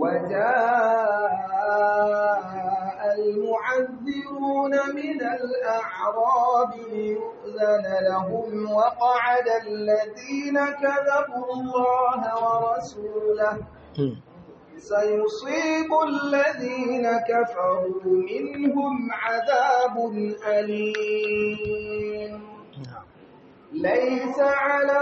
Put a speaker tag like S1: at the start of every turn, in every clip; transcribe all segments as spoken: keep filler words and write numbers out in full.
S1: وجاء المعذرون من الأعراب ليؤذن لهم وقعد الذين كذبوا الله ورسوله سيصيب الذين كفروا منهم عذاب أليم ليس على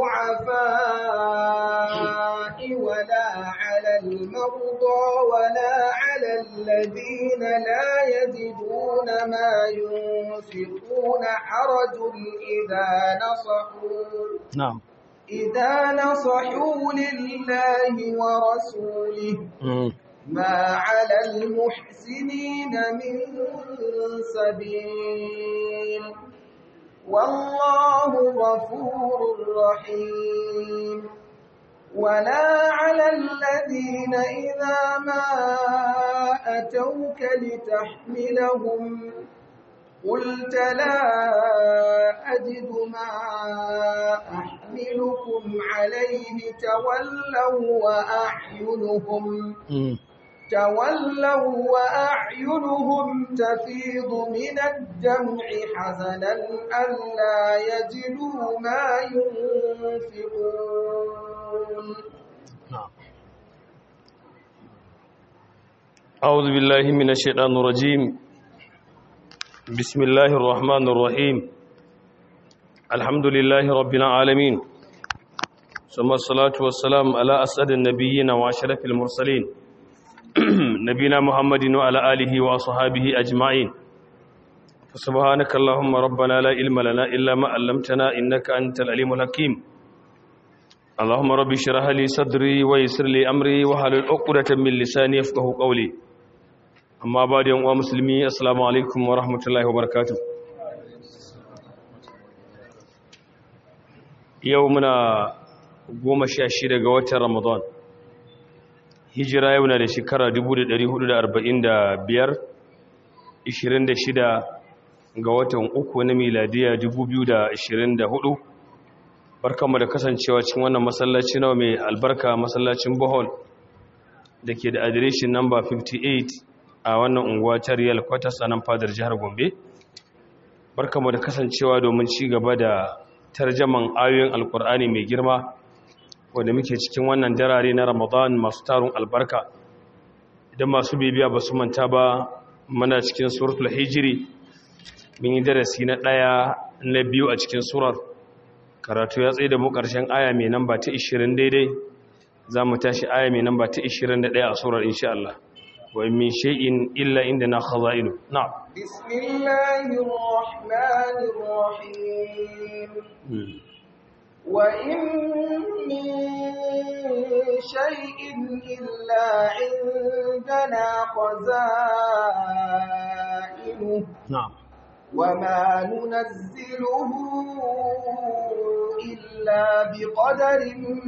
S1: الضعفاء ولا على المرضى ولا على الذين لا يجدون ما ينفقون حرج إذا نصحوا
S2: نعم
S1: إذا نصحوا لله ورسوله ما على المحسنين من سبيل والله غفور رحيم ولا على الذين إذا ما أتوك لتحملهم قلت لا أجد ما أحملكم عليه تولوا وأعينهم تولوا وأعينهم تفيض من الدمع حزنا ألا يجدوا ما ينفقون.
S2: أعوذ بالله من الشيطان الرجيم. بسم الله الرحمن الرحيم. الحمد لله رب العالمين، ثم الصلاة والسلام على أسعد النبيين وأشرف المرسلين نبينا محمد وعلى آله وصحابه أجمعين. فسبحانك اللهم ربنا لا علم لنا إلا ما علمتنا إنك أنت العليم الحكيم. اللهم رب اشرح لي صدري ويسر لي أمري واحلل عقدة من لساني يفقهوا قولي. أما بعد يا مسلمين، السلام عليكم ورحمة الله وبركاته. يومنا goma sha shida ga watan Ramadan, hijira yau na da shekara dubu da ɗari hudu da arba'in da biyar, ishirin da shida ga watan uku na miladiya dubu biyu da ashirin da hudu. Barkanmu da kasancewa cikin wannan masallaci nawa mai albarka, masallacin Bohol da ke da adireshin namba fifty-eight a wannan unguwa ta Real Quarters a nan fadar jihar Gombe. Barkanmu da kasancewa domin ci gaba da tarjaman ayoyin Alkur'ani mai girma wanda muke cikin wannan darare na Ramadan masu tarun albarka. Idan masu bibiya ba su manta ba, muna cikin suratul hijri, mun yi darasi na ɗaya na biyu a cikin surar. Karatu ya tsaye da mu ƙarshen aya mai namba ta ishirin daidai, za mu tashi aya mai namba ta ishirin da ɗaya a surar insha Allah. Wa min shay'in illa indana khaza'inu. Na'am.
S1: Bismillahir rahmanir rahim. وإن من شيء إلا عندنا خزائنه
S2: نعم
S1: وما ننزله إلا بقدر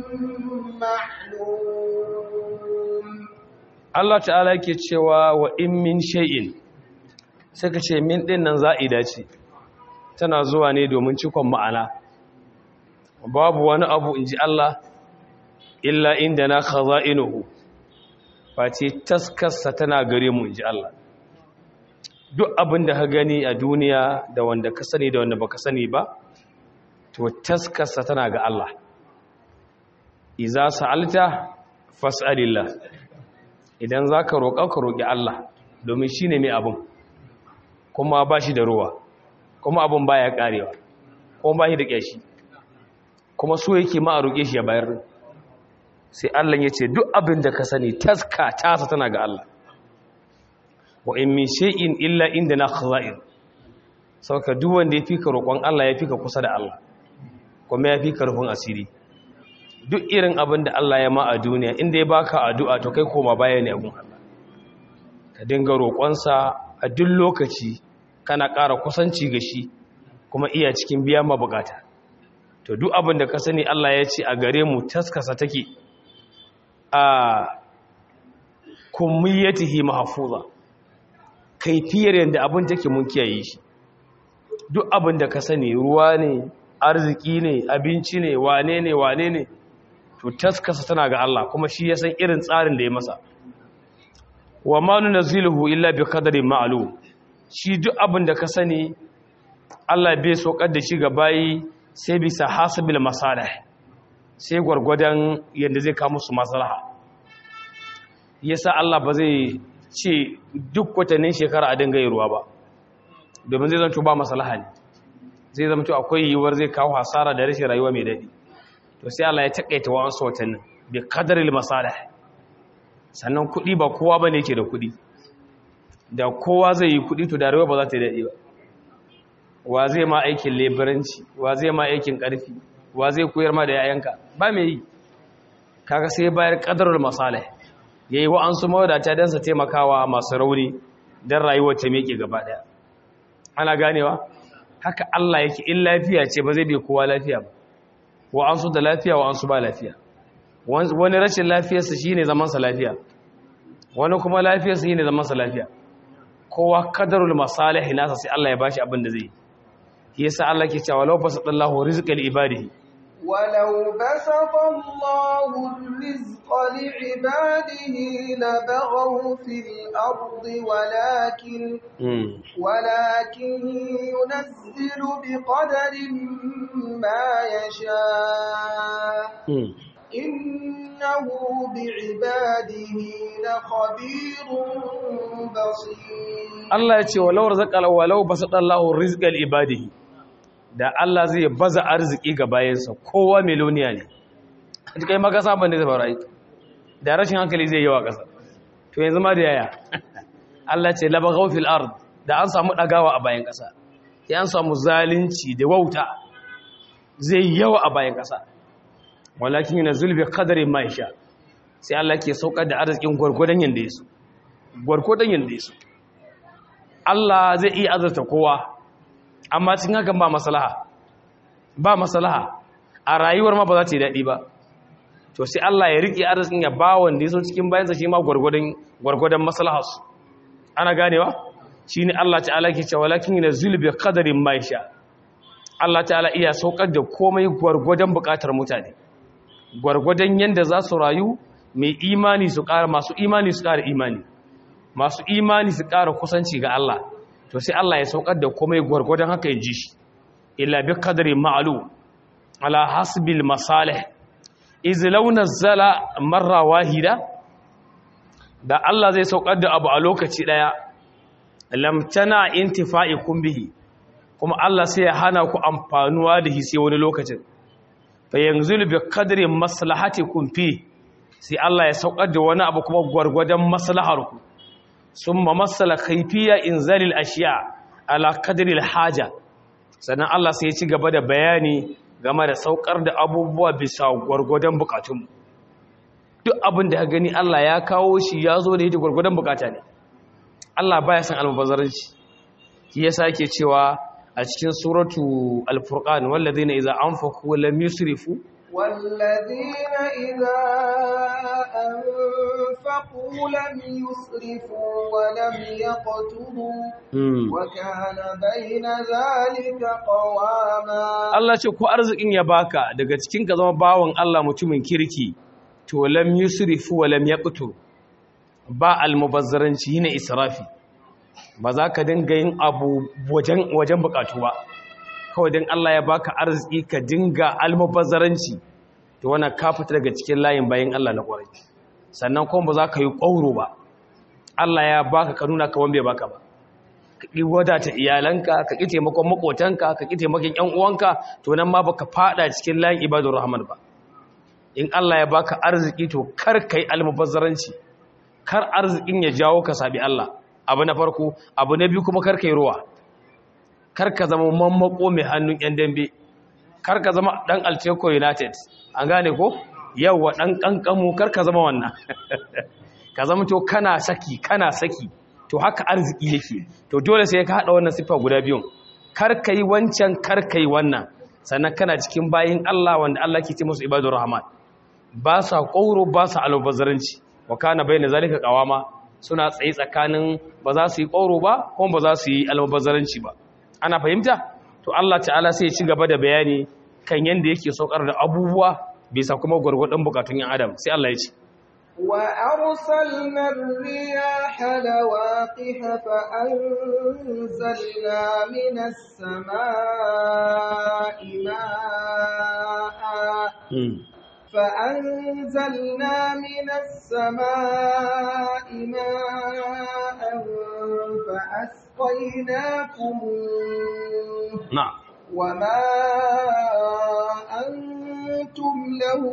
S1: معلوم.
S2: Allah ta'ala yake cewa wa in min shay'in, sai ka ce min din nan za'ida ce, tana zuwa ne domin cikon ma'ana. Babu wani abu in ji Allah illa inda na khaza'inuhu, face taskarsa tana gare mu in ji Allah. Duk abin da ka gani a duniya da wanda ka sani da wanda baka sani ba, to taskarsa tana ga Allah. Iza sa'alta fas'alillah, idan za ka roƙa ka roƙi Allah, domin shi ne mai abin, kuma ba shi da ruwa, kuma abin ba ya ƙarewa, kuma ba shi da ƙyashi, kuma so yake ma a roƙe shi ya bayar. Sai Allah ya ce duk abin da ka sani taska tasa tana ga Allah. Wa in min shay'in illa indana khaza'in, sauka duk wanda ya fika roƙon Allah ya fika kusa da Allah, kuma ya fika rufin asiri. Duk irin abin da Allah ya ma a duniya, inda ya baka addu'a to kai koma baya ne abun Allah. Ka dinga roƙonsa a duk lokaci, kana ƙara kusanci ga shi, kuma iya cikin biya ma bukata. To duk abin da ka sani Allah ya ce a gare mu taskasa take a kummiyatihi mahfuza, kaifiyar yanda abin take mun kiyaye shi. Duk abin da ka sani ruwa ne, arziki ne, abinci ne, wane ne wane ne, to taskasa tana ga Allah, kuma shi ya san irin tsarin da ya masa. wa ma nunzilu illa bi qadarin ma'lum shi duk abin da ka sani Allah bai sokar da shi ga bayi sai bisa hasabil masalih sai gwargwadon yadda zai kawo musu maslaha yasa Allah ba zai ce duk watannin shekara a dinga ruwa ba domin zai zanto ba maslaha ne zai zanto akwai yiwuwar zai kawo hasara da rashin rayuwa mai dadi to sai Allah ya takaita wa'ansu watannin bi qadaril masalih sannan kuɗi ba kowa bane yake da kuɗi da kowa zai yi kuɗi to da rayuwa ba za ta yi dadi ba wa zai ma aikin leburanci wa zai ma aikin ƙarfi wa zai koyar ma da yayanka ba mai yi kaga sai bayar qadarul masalih yayi wa an su mawadata dan sa taimakawa masu rauni dan rayuwar ta miƙe gaba daya ana ganewa haka Allah yake in lafiya ce ba zai bi kowa lafiya ba wa an su da lafiya wa an su ba lafiya wani rashin lafiyarsa shine zaman sa lafiya wani kuma lafiyarsa shine zaman sa lafiya kowa qadarul masalih nasa sai Allah ya bashi abin da zai yi yasa Allah ke cewa law basatallahu rizqal ibadihi
S1: walau basatallahu rizqa li'ibadihi labaghaw fil ardi walakin walakin yunazzilu biqadarin ma yasha innahu bi'ibadihi lakhabirun basir
S2: Allah ya ce walau razaqal walau basatallahu rizqal ibadihi da Allah zai baza arziki ga bayansa kowa miloniya ne kai maka saban da zai fara yi da rashin hankali zai yi wa kasa to yanzu ma da yaya Allah ce labaghaw fil ard da an samu dagawa a bayan kasa sai an samu zalunci da wauta zai yawa a bayan kasa walakin yunzil bi qadri ma yasha sai Allah ke saukar da arzikin gurgurdan yanda yaso gurgurdan yanda yaso Allah zai iya azurta kowa amma cikin hakan ba maslaha ba maslaha a rayuwar ma ba za ta yi daɗi ba to sai Allah ya riƙe arzikin ya ba wanda yaso cikin bayansa shi ma gurgurdan gurgurdan maslaharsu ana ganewa shine Allah ta'ala ke cewa walakin yunzil bi qadri ma yasha Allah ta'ala iya saukar da komai gurgurdan buƙatar mutane gurgurdan yanda za su rayu mai imani su ƙara masu imani su ƙara imani masu imani su ƙara kusanci ga Allah to sai Allah ya saukar da komai gwargwadon haka ya ji shi illa bi qadri ma'lum ala hasbil masalih iz law nazzala marra wahida da Allah zai saukar da abu a lokaci daya lam tana intifa'ikum bihi kuma Allah sai ya hana ku amfanuwa da shi sai wani lokacin fa yanzulu bi qadri maslahatikum fi sai Allah ya saukar da wani abu kuma gwargwadon maslaharku summa masala kayfiya inzalil ashiya ala qadri alhaja sannan Allah sai ya ci gaba da bayani game da saukar da abubuwa bisa gwargwadon bukatun duk abin da ka gani Allah ya kawo shi ya zo da yake gwargwadon bukata ne Allah baya san almubazzaranci shi yasa yake cewa a cikin suratu al-furqan wallazina idza anfaqu lam yusrifu
S1: والذين إذا أنفقوا لم يسرفوا ولم يقتروا وكان بين ذلك قواما
S2: Allah ce ko arzikin ya baka daga cikin ka zama bawon Allah mutumin kirki to lam yusrifu wa lam yaqtur ba almubazzaranci ne israfi ba za ka dinga yin abu wajen wajen bukatu ba kawai dan Allah ya baka arziki ka dinga almubazzaranci to wannan ka fita daga cikin layin bayin Allah na kwarai sannan kuma ba za ka yi ƙauro ba Allah ya baka ka nuna kawan bai baka ba ka ƙi wadata iyalanka ka ƙi taimakon makotanka ka ƙi taimakon ƴan uwanka to nan ma baka fada cikin layin ibadur rahman ba in Allah ya baka arziki to kar kai almubazzaranci kar arzikin ya jawo ka sabi Allah abu na farko abu na biyu kuma kar kai ruwa kar ka zama mammako mai hannun ƴan dambe kar ka zama dan Alteco United an gane ko yawa dan kankamu kar ka zama wannan ka zama to kana saki kana saki to haka arziki yake to dole sai ka hada wannan sifa guda biyun kar kai wancan kar kai wannan sannan kana cikin bayin Allah wanda Allah ke ce musu ibadur rahman ba sa kauro ba sa albazaranci wa kana bayna zalika qawama suna tsayi tsakanin ba za su yi kauro ba kuma ba za su yi albazaranci ba ana fahimta to Allah ta'ala sai ya ci gaba da bayani kan yanda yake saukar da abubuwa bisa kuma gurgurdan bukatun yan adam sai Allah ya ce
S1: وأرسلنا الرياح لواقح فأنزلنا من السماء ماء فأنزلنا من السماء ماء فأسقيناكم
S2: نعم
S1: وما أنتم له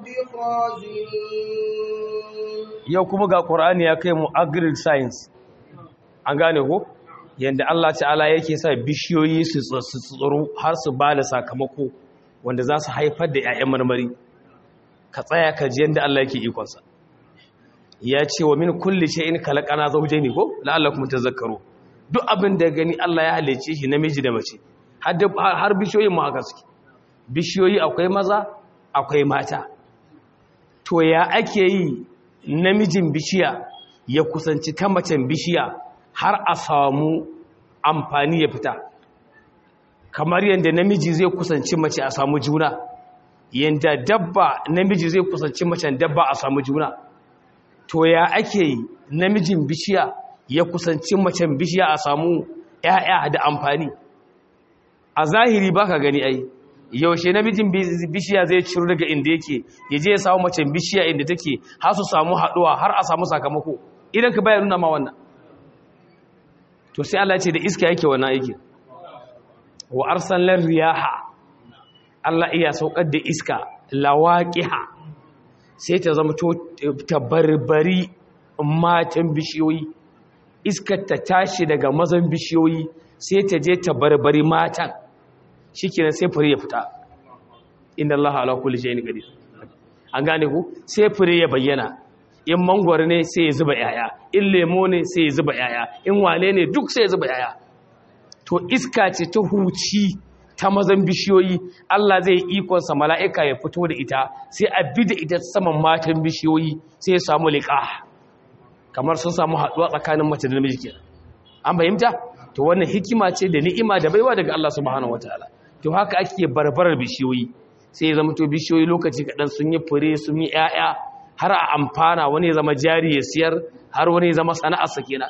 S1: بخازنين.
S2: yau kuma ga Qur'ani ya kai mu agri science, an gane ko yanda Allah ta'ala yake sa bishiyoyi su tsoro har su bada sakamako wanda za su haifar da ƴaƴan marmari. Ka tsaya ka ji yanda Allah yake ikon sa. Ya ce wa min kulli shay'in khalaqana zawjayn ko la'allakum tadhakkaru. Duk abin da gani Allah ya halice shi namiji da mace. Har bishiyoyin mu haka suke. Bishiyoyi akwai maza akwai mata. To ya ake yi namijin bishiya ya kusanci ta macen bishiya har a samu amfani ya fita, kamar yadda namiji zai kusanci mace a samu juna, yadda dabba namiji zai kusanci macen dabba a samu juna. To ya ake yi namijin bishiya ya kusanci macen bishiya a samu ƴaƴa da amfani? A zahiri baka gani ai, yaushe namijin bishiya zai ciro daga inda yake ya je ya samu macen bishiya inda take har su samu haduwa har a samu sakamako, idan ka bayar nuna ma wannan. To sai Allah ya ce da iska yake wannan aiki. Wa arsalan riyaha, Allah iya saukar da iska lawaqiha sai ta zama to tabarbari matan bishiyoyi. Iskar ta tashi daga mazan bishiyoyi sai ta je tabarbari matan, shikenan sai fure ya fita. Inna Allah ala kulli shay'in qadir. An gane ku, sai fure ya bayyana. In mangwaro ne sai ya zuba yaya, in lemo ne sai ya zuba yaya, in wane ne duk sai ya zuba yaya. To iska ce ta huci ta mazan bishiyoyi, Allah zai ikon sa mala'ika ya fito da ita, sai a bi da ita saman matan bishiyoyi sai ya samu liqa. Kamar sun samu haduwa tsakanin mace da namiji kenan. An fahimta? To wannan hikima ce da ni'ima da baiwa daga Allah subhanahu wataala. To haka ake barbarar bishiyoyi, sai ya zama to bishiyoyi lokaci kadan sun yi fure sun yi ƴaƴa har a amfana, wani ya zama jari ya siyar, har wani ya zama sana'ar sa kenan.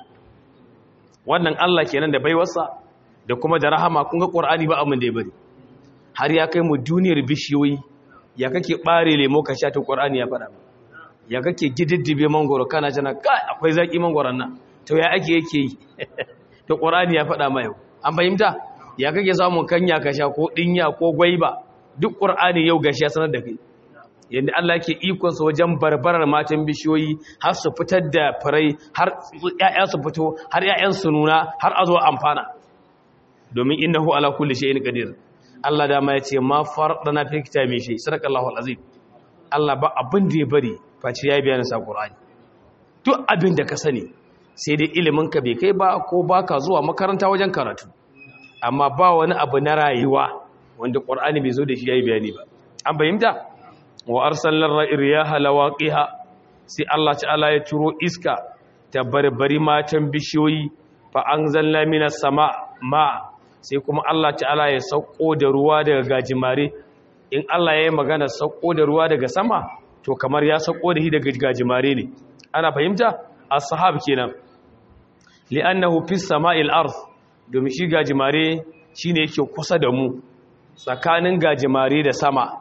S2: Wannan Allah kenan da baiwarsa da kuma da rahama. Kun ga Qur'ani ba abin da ya bari, har ya kai mu duniyar bishiyoyi. Ya kake bare lemo ka sha, to Qur'ani ya faɗa. Ya kake gididdibe mangoro kana jana kai akwai zaki mangoron nan, to ya ake yake yi to Qur'ani ya faɗa mai. An fahimta? Ya kake samun kanya ka sha ko dinya ko gwaiba, duk Qur'ani yau gashi ya sanar da kai yanda Allah yake ikon sa wajen barbarar matan bishiyoyi har su fitar da farai, har ƴaƴan su fito, har ƴaƴan su nuna, har a zo amfana. Domin innahu ala kulli shay'in qadir. Allah da ma ya ce ma farɗana fi kitabi shay, sadaqallahu alazim. Allah ba abin da ya bari face ya biya nasa Qur'ani. Duk abin da ka sani sai dai ilimin ka bai kai ba ko baka zuwa makaranta wajen karatu, amma ba wani abu na rayuwa wanda Qur'ani bai zo da shi yayi bayani ba. An fahimta? Wa arsalna riyaha lawaqiha, sai Allah ta'ala ya turo iska ta barbari matan bishiyoyi, fa anzalna minas sama ma, sai kuma Allah ta'ala ya sauko da ruwa daga gajimare. In Allah ya yi magana sauko da ruwa daga sama, to kamar ya sauko da shi daga gajimare ne. Ana fahimta? As-sahab kenan. Li'annahu fis sama'il ard, domin shi gajimare shine yake kusa da mu, tsakanin gajimare da sama.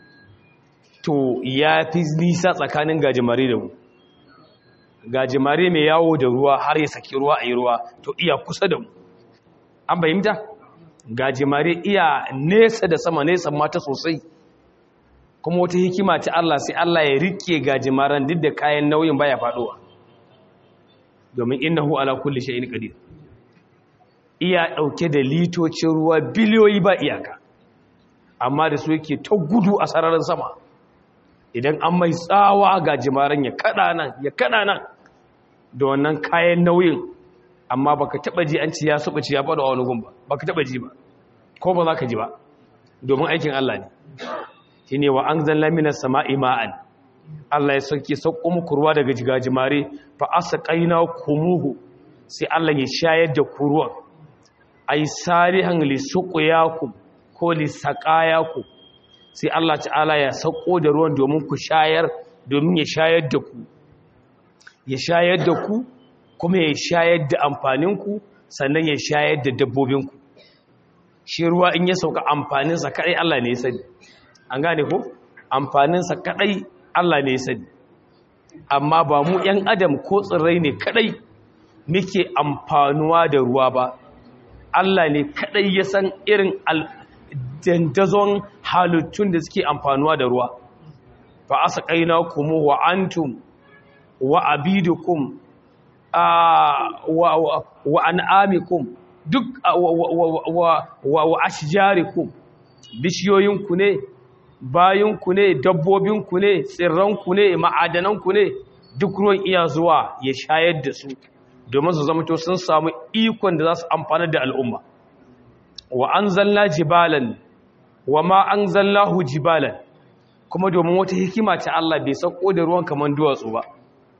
S2: To ya fi nisa tsakanin gajimare da mu. Gajimare mai yawo da ruwa har ya saki ruwa a yi ruwa, to iya kusa da mu. An fahimta? Gajimare iya nesa da sama, nesa mata sosai. Kuma wata hikima ta Allah, sai Allah ya rike gajimaren duk da kayan nauyin baya faduwa. Domin innahu ala kulli shay'in qadir. Iya dauke da litocin ruwa biliyoyi ba iyaka. Amma da su yake ta gudu a sararin sama. Idan an mai tsawa gajimaren ya kada nan, ya kada nan da wannan kayan nauyin, amma baka taba ji an ci ya subuci ya fada wani gun ba, baka taba ji ba, ko ba za ka ji ba, domin aikin Allah ne. Shine wa anzalna minas sama'i ma'an, Allah ya sauke sauko muku ruwa daga gajimare, fa asqaina kumuhu, sai Allah ya shayar da ku ruwan. Ai salihan lisuqyakum ko lisaqayakum, sai Allah ta'ala ya sauko da ruwan domin ku shayar, domin ya shayar da ku. ya shayar da ku kuma ya shayar da amfaninku sannan ya shayar da dabbobinku. Shi ruwa in ya sauka amfaninsa kadai Allah ne ya sani, an gane ko amfaninsa kadai Allah ne ya sani, amma ba mu ‘yan adam ko tsirrai ne kadai muke amfanuwa da ruwa ba. Allah ne kadai ya san irin dandazon halittun da suke amfanuwa da ruwa. Fa asa kaina kuma wa antum wa abidukum wa an'amikum duk wa ashjarikum, bishiyoyinku ne, bayinku ne, dabbobinku ne, tsirranku ne, ma'adananku ne, duk ruwan iya zuwa ya shayar da su domin su zama to sun samu ikon da za su amfana da al'umma. Wa anzalna jibalan wa ma anzalnahu jibalan, kuma domin wata hikima ta Allah bai sako da ruwan kaman duwatsu ba.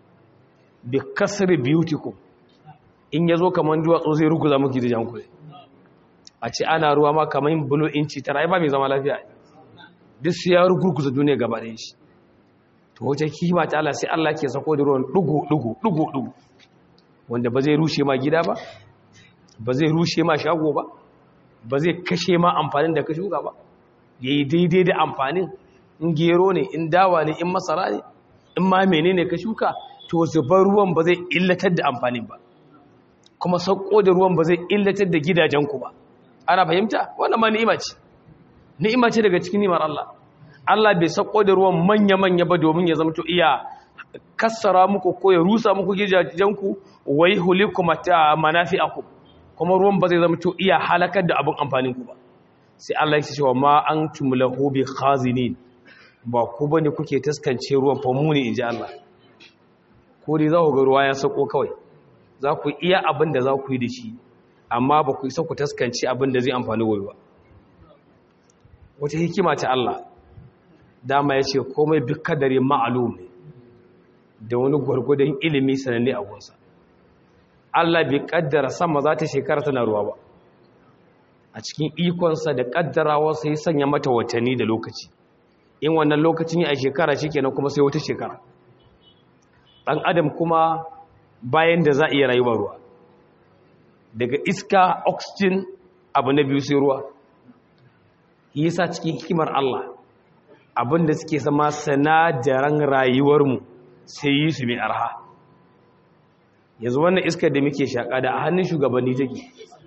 S2: Bi kasri biyutikum, in yazo kaman duwatsu zai ruguza muku gidajen ku. A ce ana ruwa ma kaman bulo inci tara ba mai zama lafiya, duk sai ya ruguza duniya gaba da shi. To wata hikima ta Allah sai Allah ke sako da ruwan dugu dugu dugu dugu, wanda ba zai rushe ma gida ba, ba zai rushe ma shago ba, ba zai kashe ma amfanin da ka shuka ba, yayi daidai da amfanin. In gero ne, in dawa ne, in masara ne, in ma menene ka shuka, to zubar ruwan ba zai illatar da amfanin ba, kuma sauko da ruwan ba zai illatar da gidajenku ba. Ana fahimta? Wannan ma ni'ima ce, ni'ima ce daga cikin ni'imar Allah. Allah bai sauko da ruwan manya-manya ba domin ya zama to iya kassara muku ko ya rusa muku gidajenku, wai hulikum manafi'akum, kuma ruwan ba zai zama to iya halakar da abin amfaninku ba. Sai Allah ya ce wa ma antum lahu bi khazinin, ba ku bane kuke taskance ruwan fa mu ne inji Allah. Ko dai za ku ga ruwa ya sako kawai, za ku iya abin da za ku yi da shi, amma ba ku isa ku taskance abin da zai amfani gobe ba. Wata hikima ta Allah dama ya ce komai bi kadari ma'lum ne, da wani gwargwadon ilimi sananne a gunsa. Allah bai kaddara sama za ta shekara tana ruwa ba, a cikin ikonsa da kaddarawa sai sanya mata watanni da lokaci. In wannan lokacin a shekara shikenan kuma sai wata shekara. Dan adam kuma bayan da za a iya rayuwa ruwa, daga iska oxygen abu na biyu sai ruwa. Yasa cikin hikimar Allah abinda suke sama sanadaran rayuwarmu sai yi su mai arha. Yanzu wannan iskar da muke shaƙa da a hannun shugabanni take,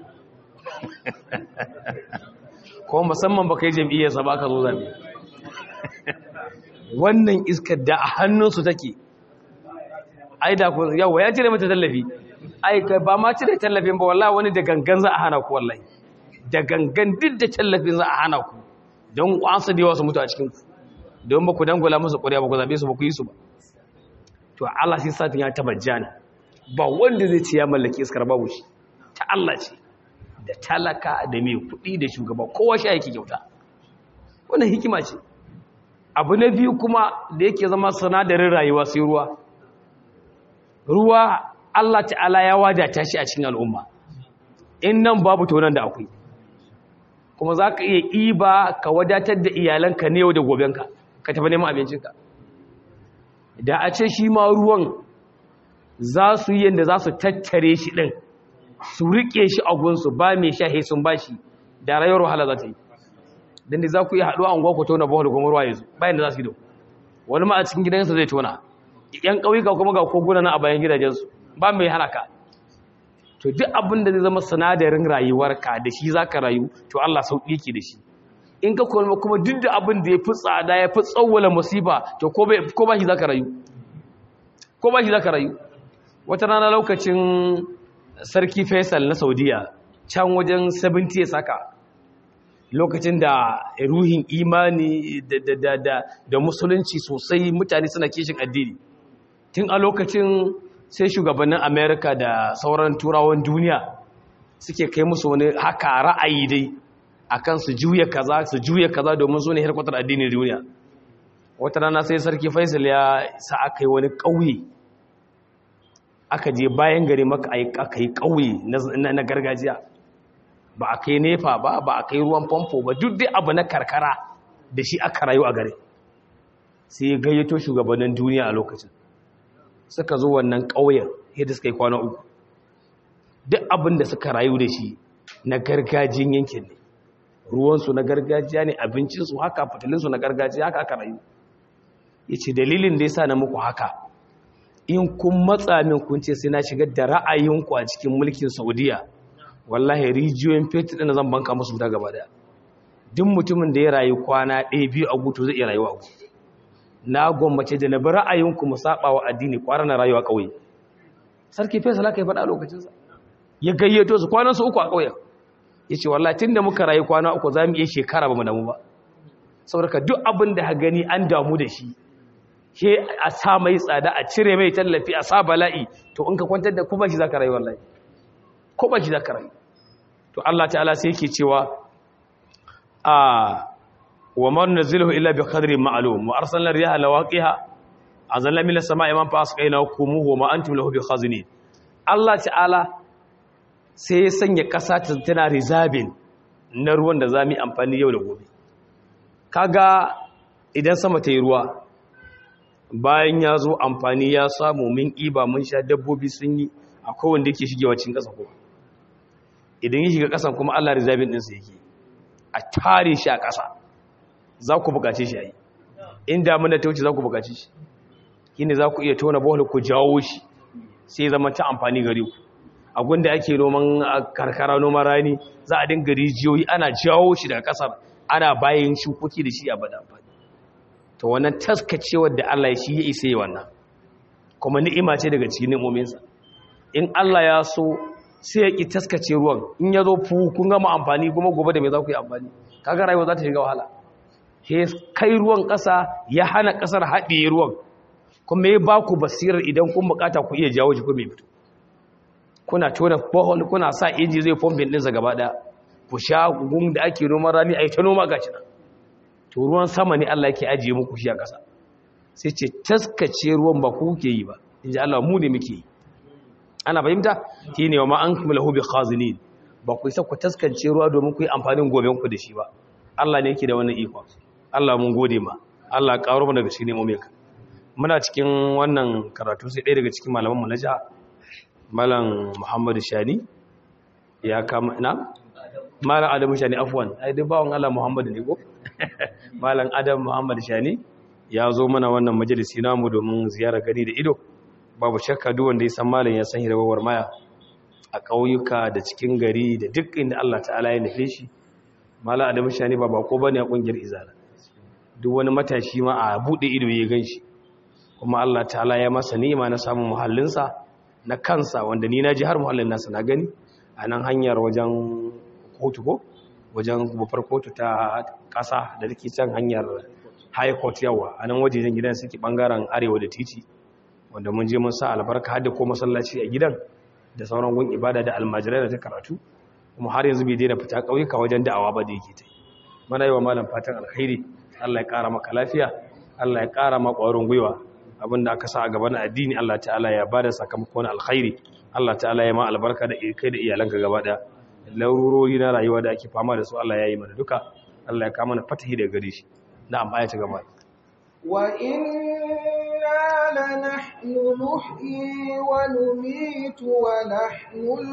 S2: ko musamman baka yi jam'iyyarsa ba ka zo zaɓe. Wannan iskar da a hannunsu take, ai da ku yawa ya cire mata tallafi, ai ba ma cire tallafin ba wallahi, wani da gangan za a hana ku, wallahi da gangan duk da tallafin za a hana ku, don kwansa da yawa su mutu a cikin ku, don ba ku dangula musu ƙuri'a ba ku zaɓe su ba ku yi su ba. To Allah sai satin ya tabajjana, ba wanda zai ce ya mallaki iskar, babu shi, ta Allah ce, da talaka da mai kuɗi da shugaba kowa shi yake kyauta. Wannan hikima ce. Abu na biyu kuma da yake zama sanadarin rayuwa sai ruwa. Ruwa Allah ta'ala ya wadata shi a cikin al'umma, in nan babu to nan da akwai, kuma za ka iya iba ka wadatar da iyalanka ne yau da gobenka, ka tafi neman abincinka. Da a ce shi ma ruwan za su yi yadda za su tattare shi ɗin, su riƙe shi a gunsu ba mai shahe sun ba shi, da rayuwar wahala za ta yi. Don da za ku yi haɗuwa an ku tona bahol kuma ruwa ya zo bayan da za su yi da wani ma a cikin gidansa zai tona, ‘yan ƙauyuka kuma ga koguna na a bayan gidajensu ba mai hana ka. To duk abin da zai zama sinadarin rayuwarka da shi za ka rayu, to Allah sauƙi yake da shi. In ka kuma kuma duk da abin da ya fi tsada ya fi tsawwala musiba, to ko ba shi za ka rayu, ko ba shi za ka rayu. Wata rana lokacin sarki Faisal na Saudiya can wajen saba'in ya saka, lokacin da ruhin imani da, da, da, da musulunci sosai, mutane suna kishin addini. Tun a lokacin sai shugabannin Amerika da sauran turawan duniya suke kai musu wani haka ra'ayi dai akan su juya kaza su juya kaza domin su ne harkatar addinin duniya. Wata rana sai sarki Faisal ya sa aka yi wani ƙauye, aka je bayan gari maka aka yi ƙauye na gargajiya, ba a kai nefa ba, ba a kai ruwan famfo ba, duk dai abu na karkara da shi aka rayu a gare. Sai ya gayyato shugabannin duniya a lokacin, suka zo wannan ƙauyen yadda suka yi kwana uku duk abin da suka rayu da shi na gargajiyar yankin ne ruwansu na gargajiya ne abincinsu haka fitilinsu na gargajiya haka aka rayu ya ce dalilin da ya sa na muku haka in kun matsa min kun ce sai na shigar da ra'ayinku a cikin mulkin saudiya wallahi rijiyoyin fetur ɗin zan banka musu ta gaba daya duk mutumin da ya rayu kwana ɗaya biyu a gutu zai iya rayuwa a gutu na gwammace da na bi ra'ayinku mu saba wa addini kwara na rayuwa ƙauye sarki Faisal aka yi faɗa lokacinsa ya gayyato su kwanan su uku a ƙauyen ya ce wallahi tun da muka rayu kwana uku za mu iya shekara ba mu damu ba saboda duk abin da ha gani an damu da shi ke a sa mai tsada a cire mai tallafi a sa bala'i to in ka kwantar da kuma shi za ka rayu wallahi ko ba shi za ka rayu to Allah ta'ala sai yake cewa a wa man nazilahu illa bi qadri ma'lum wa arsalna riyaha lawaqiha azalla min as-sama'i man fa asqaynakum wa ma antum lahu bi khazinin Allah ta'ala sai ya sanya ƙasa ta tana rizabin na ruwan da za mu yi amfani yau da gobe kaga idan sama ta yi ruwa bayan ya zo amfani ya samu min ƙiba mun sha dabbobi sun yi akwai wanda yake shigewa cikin ƙasa kuma idan ya shiga ƙasan kuma Allah rizabin ɗinsa yake a tare shi a ƙasa za ku buƙace shi a yi in damuna ta wuce za ku buƙace shi shi ne za ku iya tona bohol ku jawo shi sai zama ta amfani gare ku a gunda ake noman karkara noman rani za a dinga rijiyoyi ana jawo shi daga kasar ana bayan shukoki da shi a bada amfani to wannan taskacewar da Allah ya shi ya isa yi wannan kuma ni'ima ce daga cikin ni'imominsa in Allah ya so sai ya ki taskace ruwan in ya zo fu kun gama amfani kuma gobe da me za ku yi amfani kaga rayuwa za ta shiga wahala he kai ruwan kasa ya hana kasar haɗiye ruwan kuma ya ba ku basirar idan kun bukata ku iya jawo shi ko bai fito kuna tona bohol kuna sa inji zai pumping ɗinsa gaba ɗaya ku sha gun da ake noman rani a yi ta noma gashi nan to ruwan sama ne Allah yake ajiye muku shi a ƙasa sai ce taskace ruwan ba ku ke yi ba in ji Allah mu ne muke yi ana fahimta shi ne wa ma an kuma lahu bi khazinin ba ku isa ku taskance ruwa domin ku yi amfanin goben ku da shi ba Allah ne yake da wannan iko Allah mun gode ma Allah ƙaro mu daga cikin nemomin ka muna cikin wannan karatu sai ɗaya daga cikin malaman mu na jiha malam Muhammadu Shani ya kama na malam Adamu Shani afwan ai duk bawon Allah Muhammadu ne ko malam Adam Muhammad Shani ya zo mana wannan majalisi namu domin ziyara gani da ido babu shakka duk wanda ya san malam ya san hirawar maya a ƙauyuka da cikin gari da duk inda Allah ta'ala ya nufe shi malam Adamu Shani ba bako bane a kungiyar izala duk wani matashi ma a bude ido ya ganshi kuma Allah ta'ala ya masa ni'ima na samun muhallinsa na kansa wanda ni na ji har muhallin nasa na gani a nan hanyar wajen kotu ko wajen babbar kotu ta ƙasa da take can hanyar high court yawa a nan wajejen gidan suke bangaren arewa da titi wanda mun je mun sa albarka har da ko masallaci a gidan da sauran gun ibada da almajirai da ta karatu kuma har yanzu bai daina fita ƙauyuka wajen da'awa ba da yake ta mana yi wa malam fatan alkhairi Allah ya ƙara maka lafiya Allah ya ƙara maka ƙwarin gwiwa abinda aka sa a gaban addini Allah ta'ala ya bada sakamakon alkhairi Allah ta'ala ya ma albarka da kai da iyalanka gaba daya larurori na rayuwa da ake fama da su Allah ya yi mana duka Allah ya kama na fatahi da gare shi na'am aya ta gaba
S1: wa inna lanahnu nuhyi wa numitu wa nahnu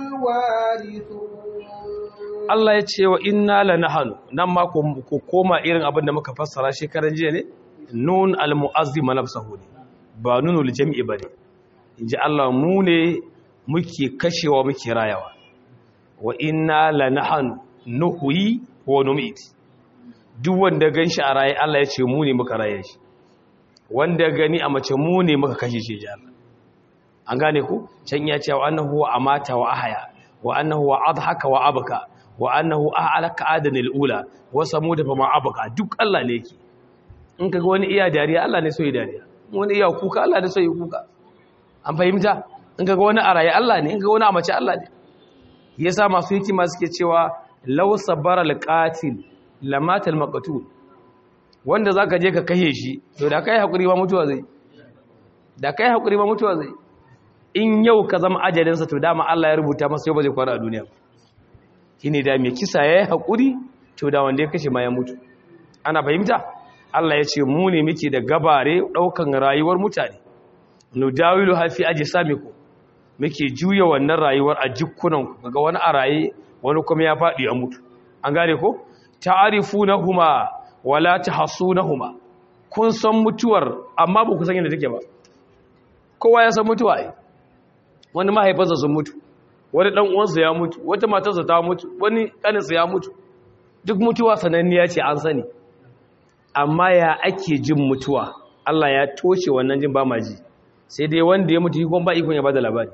S1: alwarithun
S2: Allah ya ce wa inna lanahnu nan ma ku koma irin abin da muka fassara shekaran jiya ne nun almu'azzim nafsuhu ne ba nunul jam'i bane inji Allah mu ne muke kashewa muke rayawa wa inna lanahnu nuhyi wa numit duk wanda ganshi a raye Allah ya ce mu ne muka raye shi wanda gani a mace mu ne muka kashe shi ji Allah an gane ku can ya ce wa annahu amata wa ahya wa annahu adhaka wa abka wa annahu ahlaka adanil ula wa samud fa ma abka duk Allah ne yake in kaga wani iya dariya Allah ne so yi dariya wani iya kuka Allah ne so yi kuka an fahimta in kaga wani a raye Allah ne in kaga wani a mace Allah ne yasa masu hikima suke cewa law sabara alqatil lamatal maqtul wanda zaka je ka kashe shi to da kai hakuri ba mutuwa zai da kai hakuri ba mutuwa zai in yau ka zama ajalin sa to dama Allah ya rubuta masa yau ba zai kwana a duniya shine da mai kisa yayi hakuri to da wanda ya kashe ma ya mutu ana fahimta Allah ya ce mu ne muke da gabare daukan rayuwar mutane nudawilu hafi ajsamikum muke juya wannan rayuwar a jikkunan ku kaga wani a raye wani kuma ya fadi ya mutu an gane ko ta'rifunahuma wala tahsunahuma kun san mutuwar amma ba ku san yadda take ba kowa ya san mutuwa ai wani mahaifinsa sun mutu wani dan uwansa ya mutu wata matarsa ta mutu wani kaninsa ya mutu duk mutuwa sananniya ce an sani amma ya ake jin mutuwa Allah ya toshe wannan jin ba ma ji sai dai wanda ya mutu ikon ba ikon ya bada labari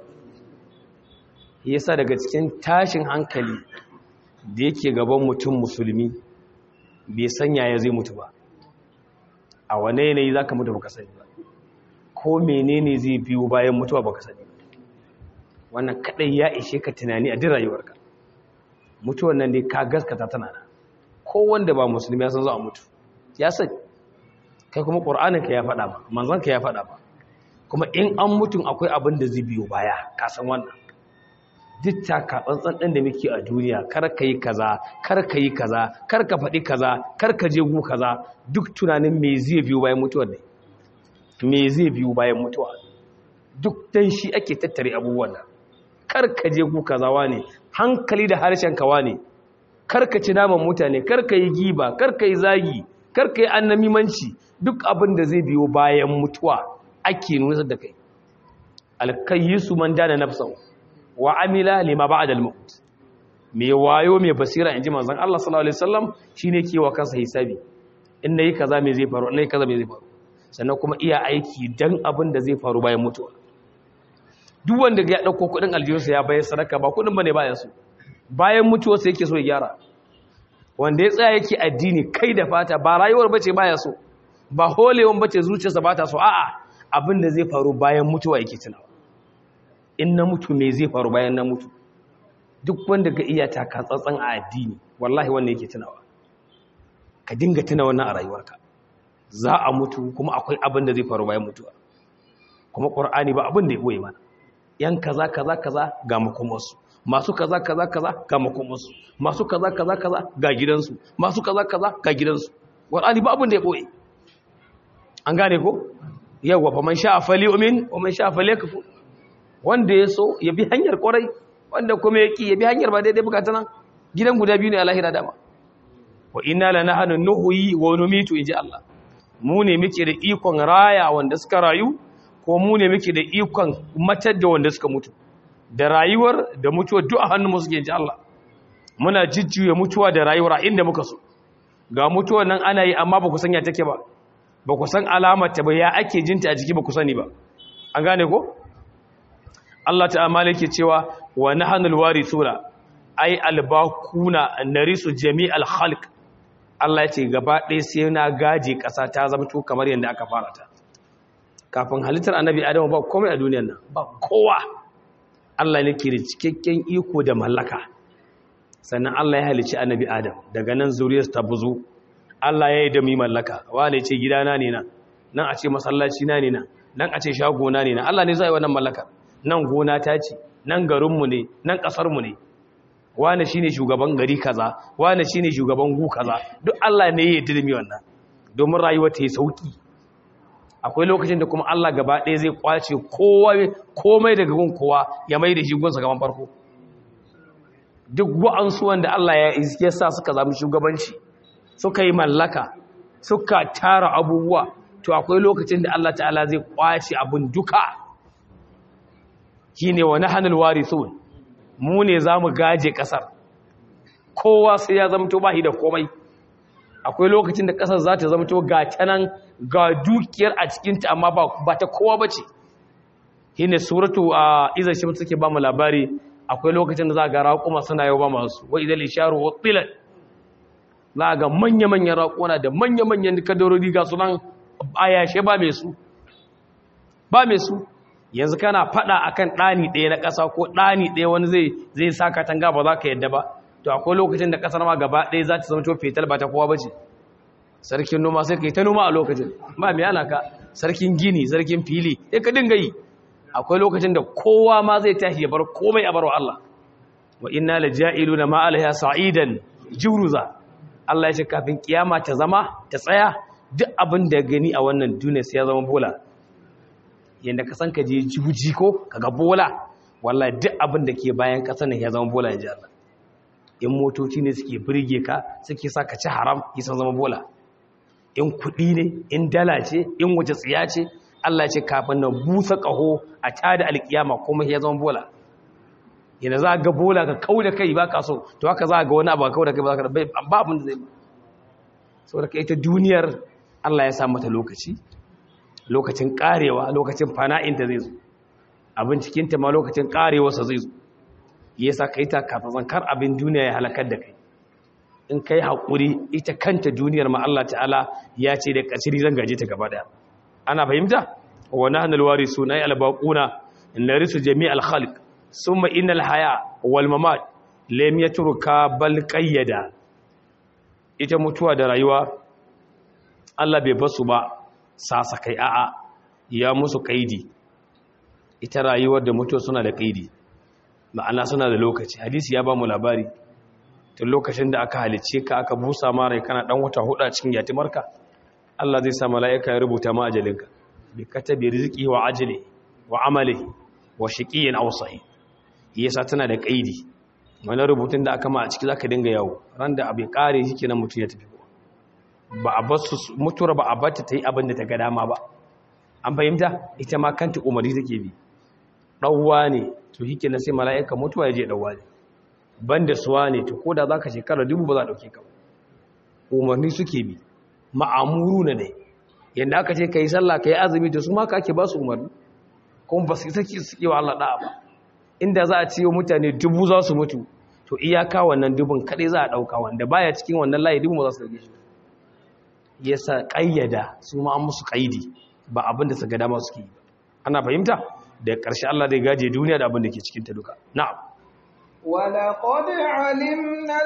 S2: yasa daga cikin tashin hankali da yake gaban mutum musulmi bai sanya ya zai mutu ba a wane yanayi zaka mutu baka sani ba ko menene zai biyo bayan mutuwa baka sani ba wannan kadai ya ishe ka tunani a duk rayuwarka mutuwar nan dai ka gaskata tana da ko wanda ba musulmi ya san za a mutu ya sani kai kuma ƙur'aninka ya faɗa ba manzanka ya faɗa ba kuma in an mutum akwai abin da zai biyo baya ka san wannan duk taka tsantsan ɗin da muke a duniya kar ka yi kaza kar ka yi kaza kar ka faɗi kaza kar ka je gu kaza duk tunanin me zai biyo bayan mutuwar ne me zai biyo bayan mutuwa duk dan shi ake tattare abubuwan nan kar ka je gu kaza wane hankali da harshen ka wane kar ka ci naman mutane kar ka yi giba kar ka yi zagi kar ka yi annamimanci duk abin da zai biyo bayan mutuwa ake nuna da kai alkayyisu man dana nafsahu wa amila lima ba'da al-maut me wayo me basira inji manzon Allah sallallahu alaihi wasallam shine ke wa kansa hisabi in nayi kaza me zai faru in nayi kaza me zai faru sannan kuma iya aiki dan abin da zai faru bayan mutuwa duk wanda ya dauko kudin aljihunsa ya bayar sadaka ba kudin bane bayan su bayan mutuwa sai yake so ya gyara wanda ya tsaya yake addini kai da fata ba rayuwar bace baya so ba holewan bace zuciyarsa ba ta so a'a abin da zai faru bayan mutuwa yake tunawa in na mutu me zai faru bayan na mutu duk wanda ga iya taka tsantsan a addini wallahi wannan yake tunawa ka dinga tuna wannan a rayuwarka za a mutu kuma akwai abin da zai faru bayan mutuwa kuma qur'ani ba abin da ya boye mana yan kaza kaza kaza ga makomarsu masu kaza kaza kaza ga makomarsu masu kaza kaza kaza ga gidansu masu kaza kaza ga gidansu qur'ani ba abin da ya boye an gane ko yawa fa man sha'a falyu'min wa man sha'a falyakfur wanda ya so ya bi hanyar kwarai wanda kuma ya ki ya bi hanyar ba daidai bukata nan gidan guda biyu ne a lahira dama wa inna lanahnu nuhyi wa numitu inji Allah mu ne muke da ikon raya wanda suka rayu ko mu ne muke da ikon matar da wanda suka mutu da rayuwar da mutuwa duk a hannun mu suke inji Allah muna jijjiye mutuwa da rayuwar inda muka so ga mutuwa nan ana yi amma ba ku sanya take ba ba ku san alamar ta ba ya ake jinta a jiki ba ku sani ba an gane ko Allah ta'ala yake cewa wa nahnul warithuna ay albakuna narisu jami'al khalq Allah yace gaba ɗaya sai na gaje ƙasa ta zama to kamar yanda aka fara ta kafin halittar annabi Adamu ba komai a duniyar nan ba kowa Allah ne ke da cikakken iko da mallaka sannan Allah ya halicci annabi Adam daga nan zuriyarsa ta buzo Allah ya yi da mi mallaka wane ce gidana ne nan nan a ce masallaci na ne nan nan a ce shagona ne nan Allah ne zai wannan mallaka nan gona ta ce nan garinmu ne nan ƙasarmu ne wane shine shugaban gari kaza wane shine shugaban gu kaza duk Allah ne ya yi da mi wannan domin rayuwa ta yi sauki akwai lokacin da kuma Allah gaba ɗaya zai kwace kowa komai daga gun kowa ya mai da shi gunsa gaban farko duk wa'ansu wanda Allah ya sa suka zama shugabanci suka yi mallaka suka tara abubuwa to akwai lokacin da Allah ta'ala zai kwace abun duka shine wa nahnul warithun mu ne zamu gaje kasar kowa sai ya zama to bahi da komai akwai lokacin da kasar za ta zama to ga tanan ga dukiyar a cikin ta amma ba ta kowa bace shine suratu iza shams take ba mu labari akwai lokacin da za ga raƙuma suna yau ba masu wa idal isharu watilat za ga manya-manyan raƙona da manya-manyan kadarori ga sunan ayashe ba mai su ba mai su yanzu kana fada akan ɗani ɗaya na ƙasa ko ɗani ɗaya wani zai zai sa katanga ba za ka yadda ba to akwai lokacin da ƙasar ma gaba ɗaya za ta zama to fetal ba ta kowa ba ce sarkin noma sai ka yi ta noma a lokacin ba mai ana ka sarkin gini sarkin fili sai ka dinga yi akwai lokacin da kowa ma zai tashi ya bar komai a barwa Allah wa inna laja'iluna ma alaiha sa'idan juruza Allah ya ce kafin kiyama ta zama ta tsaya duk abin da gani a wannan duniya sai ya zama bola yanda ka san ka je juji ko kaga bola wallahi duk abin da ke bayan ƙasar ne ya zama bola inji Allah in motoci ne suke burge ka suke sa ka ci haram ya san zama bola in kuɗi ne in dala ce in wace tsiya ce Allah ce kafin na busa ƙaho a tada alƙiyama kuma ya zama bola yana za ga bola ka kau da kai ba ka so to haka za ga wani abu ka kau da kai ba ka ba abin da zai ba saboda ka ita duniyar Allah ya sa mata lokaci lokacin karewa lokacin fana'in ta zai zo abin cikin ta ma lokacin karewarsa zai zo yasa kai ta kafin kar abin duniya ya halakar da kai in kai haƙuri ita kanta duniyar ma Allah ta'ala ya ce da ƙasiri zan gaje ta gaba daya ana fahimta wa nahnu alwarisuna ay albaquna narisu jami'al khalq summa innal haya wal mamat lam yatruka bal qayyada ita mutuwa da rayuwa Allah bai basu ba sasa kai a'a ya musu kaidi ita rayuwar da mutuwa suna da kaidi ma'ana suna da lokaci hadisi ya ba mu labari tun lokacin da aka halicce ka aka busa ma rai kana dan wata hudu a cikin yatimarka Allah zai sa mala'ika ya rubuta ma ajalinka bi katabi rizqi wa ajli wa amalihi wa shaqiyin aw sahih yasa tana da kaidi wannan rubutun da aka ma a ciki zaka dinga yawo ran da abin kare shike nan mutu ya tafi ba a basu mutura ba a bata tayi abin da ta ga dama ba an fahimta ita ma kanta umari take bi dawwa ne to shike nan sai mala'ika mutuwa ya je dawwa ne banda suwa ne to koda zaka shekara dubu ba za dauke ka umarni suke bi ma'amuru ne yanda aka ce kai sallah kai azumi to su ma ka ake ba su umarni kuma ba su saki suke wa Allah da'a ba inda za a ciyo mutane dubu za su mutu to iyaka wannan dubun kadai za a dauka wanda baya cikin wannan layi dubu ba za su dauke shi yasa kayyada su ma an musu kaidi ba abin da su ga dama suke yi ana fahimta da ƙarshe Allah zai gaje duniya da abin da ke cikin ta duka na'am
S1: ولقد علمنا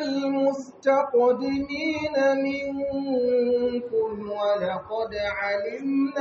S1: المستقدمين منكم ولقد علمنا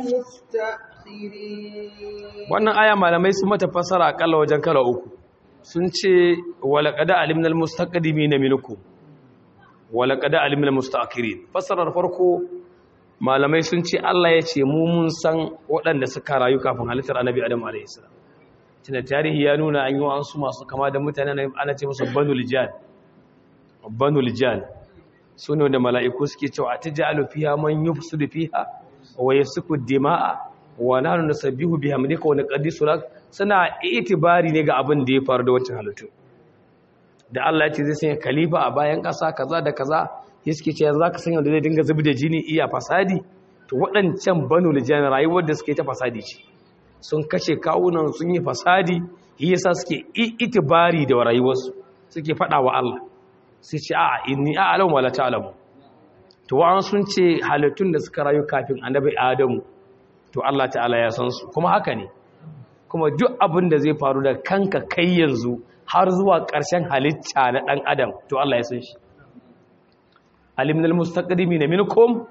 S1: المستأخرين
S2: wannan aya malamai sun mata fassara akalla wajen kala uku sun ce walaqad alimna almustaqdimin minkum walaqad alimna almustaakhirin fassarar farko malamai sun ce Allah ya ce mu mun san waɗanda suka rayu kafin halittar annabi Adam alayhi salam tunda tarihi ya nuna an yi wasu masu kama da mutane ana ce musu banul jan banul jan su ne wanda mala'iku suke cewa a tajalu fiha man yufsidu fiha wa yasfiku dima'a wa nahnu nusabbihu bihamdika wa nuqaddisu lak suna itibari ne ga abin da ya faru da wancan halittu da Allah ya ce zai sanya khalifa a bayan ƙasa kaza da kaza yake ce yanzu zaka sanya wanda zai dinga zubi da jini iya fasadi to waɗancan banul jan rayuwar da suke ta fasadi ce sun kashe kawunan sun yi fasadi shi yasa suke itibari da rayuwarsu suke fada wa Allah sai ce a'a inni a'lamu wala ta'lamu to wa'an sun ce halittun da suka rayu kafin annabi Adamu to Allah ta'ala ya san su kuma haka ne kuma duk abin da zai faru da kanka kai yanzu har zuwa ƙarshen halitta na dan adam to Allah ya san shi alimnal mustaqdimin minkum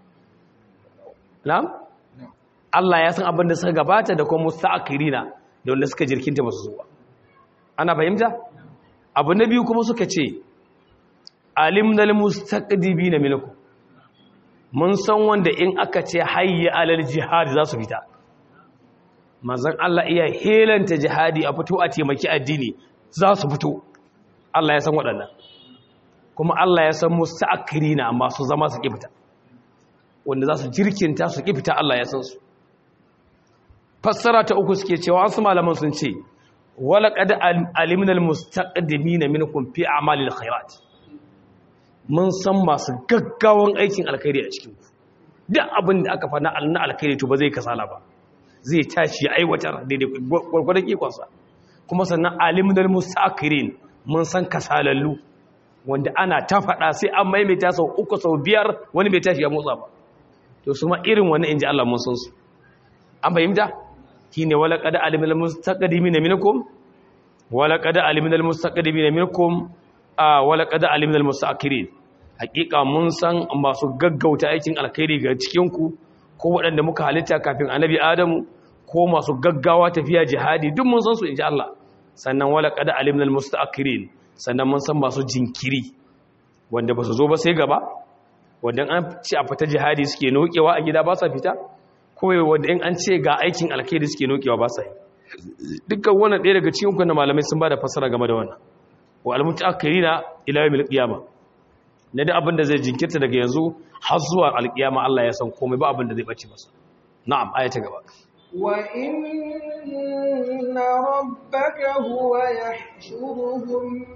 S2: na'am Allah ya san abin da suka gabata da kuma musta'akirina da wanda suka jirkinta masu zuwa ana fahimta abu na biyu kuma suka ce alimnal mustaqdibina minkum mun san wanda in aka ce hayya alal jihad za su fita manzon Allah iya helanta jihadi a fito a taimaki addini za su fito Allah ya san waɗannan kuma Allah ya san musta'akirina masu zama su kifta wanda za su jirkinta su kifta Allah ya san su fassara ta uku suke cewa wasu malaman sun ce wala qad alimna almustaqdimina minkum fi a'malil khairat mun san masu gaggawan aikin alkhairi a cikin ku duk abin da aka fana alna alkhairi to ba zai kasala ba zai tashi ya aiwatar daidai gurgurdan ikonsa kuma sannan alimna almustaqirin mun san kasalallu wanda ana ta fada sai an maimaita sau uku sau biyar wani bai tashi ya motsa ba to su ma irin wannan inji Allah mun san su an fahimta shine wala qad alimul mustaqdimin minkum wala qad alimul mustaqdimin minkum wala qad alimul mustaakhirin hakika mun san masu gaggauta aikin alkhairi ga cikin ku ko waɗanda muka halitta kafin annabi adamu ko masu gaggawa tafiya jihadi duk mun san su inji Allah sannan wala qad alimul mustaakhirin sannan mun san masu jinkiri wanda ba su zo ba sai gaba wanda an ci a fita jihadi suke nokewa a gida ba sa fita ko kawai wanda in an ce ga aikin alkhairi suke nokewa ba sai dukkan wannan ɗaya daga cikin kunna malamai sun bada fasara game da wannan wa almutaakhirina ila yawmil qiyamah ne da abin da zai jinkirta daga yanzu har zuwa alkiyama Allah ya san komai ba abin da zai bace masa na'am ayata gaba
S1: wa inna rabbaka huwa yahshuruhum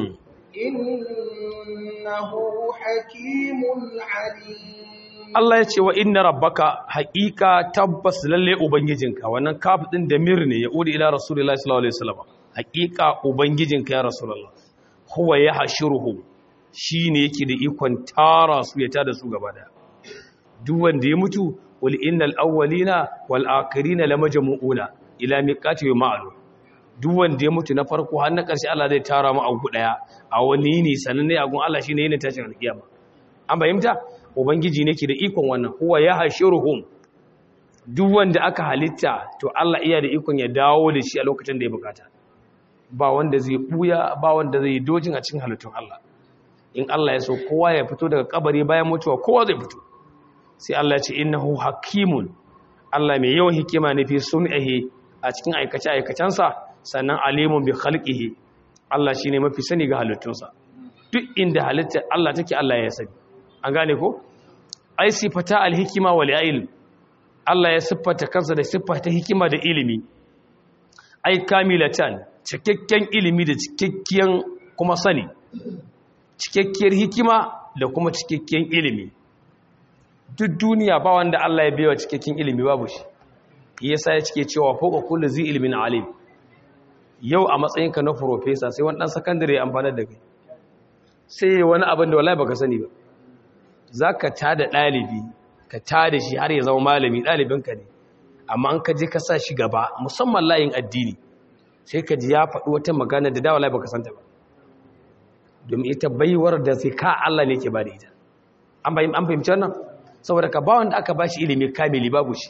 S1: innahu hakimun alim
S2: Allah ya ce wa inna rabbaka haqiqa tabbas lalle ubangijinka wannan kaf din da mir ne ya udi ila rasulullahi sallallahu alaihi wasallam haqiqa ubangijinka ya rasulullah huwa yahshuruhum shine yake da ikon tara su ya tada su gaba daya duk wanda ya mutu wal innal awwalina wal akhirina lamajmu'una ila miqati ma'lum duk wanda ya mutu na farko har na ƙarshe Allah zai tara mu a gu daya a wani ne sananne a gun Allah shine yana tashin alkiyama an bayyanta ubangiji ne ke da ikon wannan huwa yahshuruhum duk wanda aka halitta to Allah iya da ikon ya dawo da shi a lokacin da ya bukata ba wanda zai buya ba wanda zai dojin a cikin halittun Allah in Allah ya so kowa ya fito daga kabari bayan mutuwa kowa zai fito sai Allah ya ce innahu hakimun Allah mai yawan hikima ne fi sun'ihi a cikin aikace aikacensa sannan alimun bi khalqihi Allah shine mafi sani ga halittunsa duk inda halitta Allah take Allah ya sani an gane ko ai sifata alhikima wal ilm Allah ya siffata kansa da siffata hikima da ilimi ai kamilatan cikakken ilimi da cikakken kuma sani cikakkiyar hikima da kuma cikakken ilimi duk duniya ba wanda Allah ya baiwa cikakken ilimi babu shi yasa ya cike cewa fawqa kulli zi ilmin alim yau a matsayinka na professor sai wani dan secondary ya amfana da kai sai wani abin da wallahi baka sani ba zaka tada dalibi ka tada shi har ya zama malami dalibinka ne amma an ka je ka sa shi gaba musamman layin addini sai ka ji ya faɗi wata magana da da wallahi baka santa ba domin ita baiwar da sai ka Allah ne ke ba da ita an fahimci wannan saboda ka ba wanda aka ba shi ilimi kamili babu shi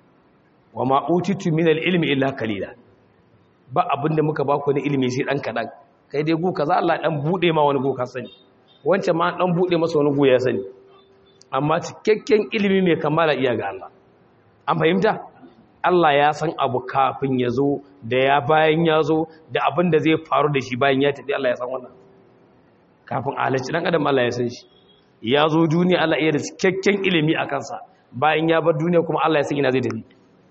S2: wa ma utitu min al-ilmi illa qalila ba abinda muka ba ku na ilimi sai dan kadan kai dai gu kaza Allah dan bude ma wani gu ka sani wancan ma dan bude masa wani gu ya sani amma cikakken ilimi mai kamala iya ga Allah an fahimta Allah ya san abu kafin ya zo da ya bayan ya zo da abin da zai faru da shi bayan ya tafi Allah ya san wannan kafin halarci dan adam Allah ya san shi ya zo duniya Allah iya da cikakken ilimi a kansa bayan ya bar duniya kuma Allah ya san ina zai tafi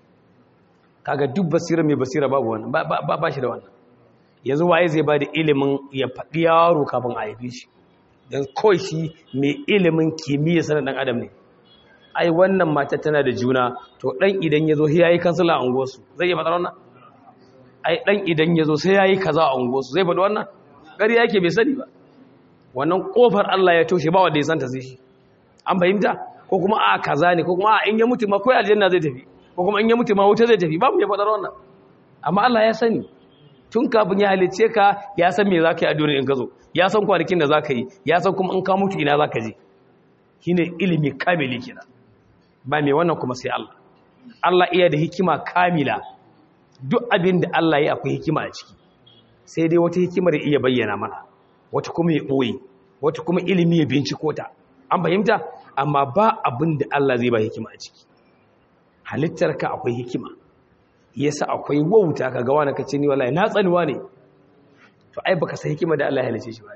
S2: kaga duk basira mai basira babu wannan ba ba ba shi da wannan yanzu waye zai ba da ilimin ya faɗi yaro kafin a haife shi dan kawai shi mai ilimin kimiyya sanin dan adam ne ai wannan mata tana da juna to dan idan yazo sai yayi kansala a unguwarsu zai yi matsar wannan ai dan idan yazo sai yayi kaza a unguwarsu zai faɗi wannan gari yake bai sani ba wannan kofar Allah ya toshe ba wanda ya santa sai shi an fahimta ko kuma a kaza ne ko kuma a in ya mutu ma kai aljanna zai tafi ko kuma in ya mutu ma wuta zai tafi babu ya faɗar wannan amma Allah ya sani tun kafin ya halice ka ya san me zaka yi a duniya in ka zo ya san kwanakin da zaka yi ya san kuma in ka mutu ina zaka je shine ilimi kamili kenan ba mai wannan kuma sai Allah Allah iya da hikima kamila duk abin da Allah ya akwai hikima a ciki sai dai wata hikimar iya bayyana mana wata kuma ya ɓoye wata kuma ilimi ya binciko ta an fahimta amma ba abin da Allah zai ba hikima a ciki halittarka akwai hikima yasa akwai wauta ka ga wani kace ni wallahi na tsanuwa ne to ai baka san hikima da Allah ya halice shi ba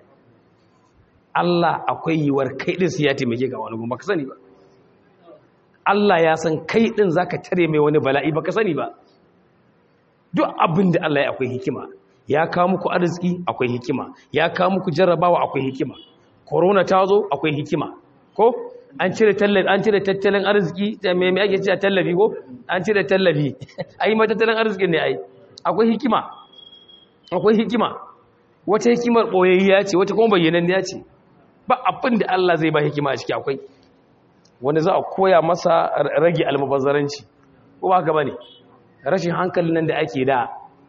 S2: Allah akwai yiwar kai din sai ya taimake ka wani gumba ka sani ba Allah ya san kai din zaka tare mai wani bala'i baka sani ba duk abin da Allah ya akwai hikima ya kawo muku arziki akwai hikima ya kawo muku jarrabawa akwai hikima corona ta zo akwai hikima ko an cire tallafi an cire tattalin arziki da me me ake cewa tallafi ko an cire tallafi ai ma tattalin arzikin ne ai akwai hikima akwai hikima wata hikimar boyayya ce wata kuma bayyananniya ce ba abin da Allah zai ba hikima a ciki akwai wanda za a koya masa rage almubazzaranci ko ba haka bane rashin hankalin nan da ake da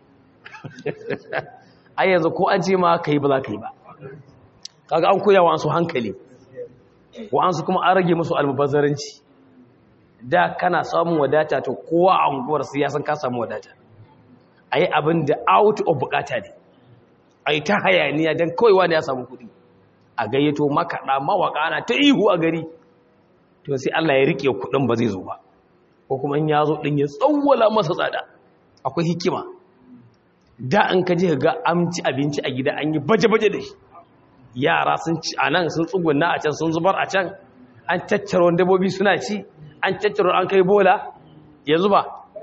S2: ai yanzu ko an ce ma kai ba za ka yi ba kaga an koya wa an su hankali wa an su kuma an rage musu almubazzaranci da kana samun wadata to kowa a unguwar su ya san ka samu wadata ayi abin da out of bukata ne ayi ta hayaniya dan kawai wani ya samu kuɗi a gayyato makaɗa mawaka ana ta ihu a gari to sai Allah ya rike kuɗin ba zai zo ba ko kuma in ya zo ɗin ya tsawwala masa tsada. Akwai hikima. Da an ka je ga an ci abinci a gida an yi baje-baje da shi, yara sun ci a nan sun tsugunna a can sun zubar a can, an tattara dabbobi suna ci, an tattara an kai bola ya zuba.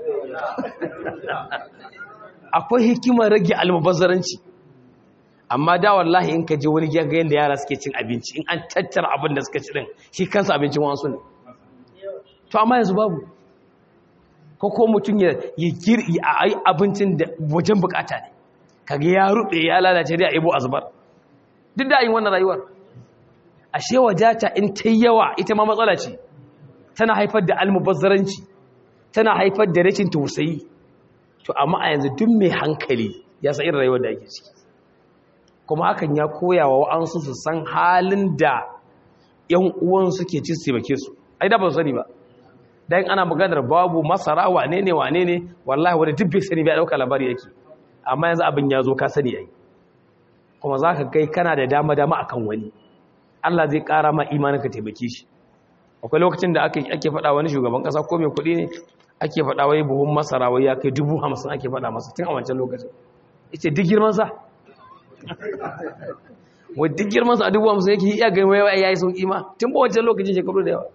S2: Akwai hikimar rage almubazzaranci. Amma da wallahi in ka je wani ga yanda yara suke cin abinci, in an tattara abin da suka ci din shi kansa abincin wasu ne. To amma yanzu babu. Ko ko mutum ya yi abincin da wajen bukata ne, kage ya rube ya lalace da ibo azbar. Duk da yin wannan rayuwar, ashe wajata in ta yawa ita ma matsala ce, tana haifar da almubazzaranci, tana haifar da rashin tausayi. To amma a yanzu duk mai hankali ya san irin rayuwar da ake ciki, kuma hakan ya koya wa wa'ansu su san halin da ‘yan uwan suke ci su taimake su. Ai da ba su sani ba, dan ana maganar babu masara wane ne wane ne, wallahi wani duk bai sani bai dauka labari yake. Amma yanzu abin ya zo ka sani yayi, kuma za ka kai kana da dama dama akan wani, Allah zai ƙara ma imanin ka taimake shi. Akwai lokacin da ake ake faɗa wani shugaban ƙasa ko mai kuɗi ne, ake faɗa wai buhun masara wai ya kai dubu hamsin ake faɗa masa tun a wancan lokacin. Ita duk girmansa wai duk girmansa a dubu hamsin yake iya gani wai ya yi sauƙi ma tun ba wancan lokacin shekaru da yawa.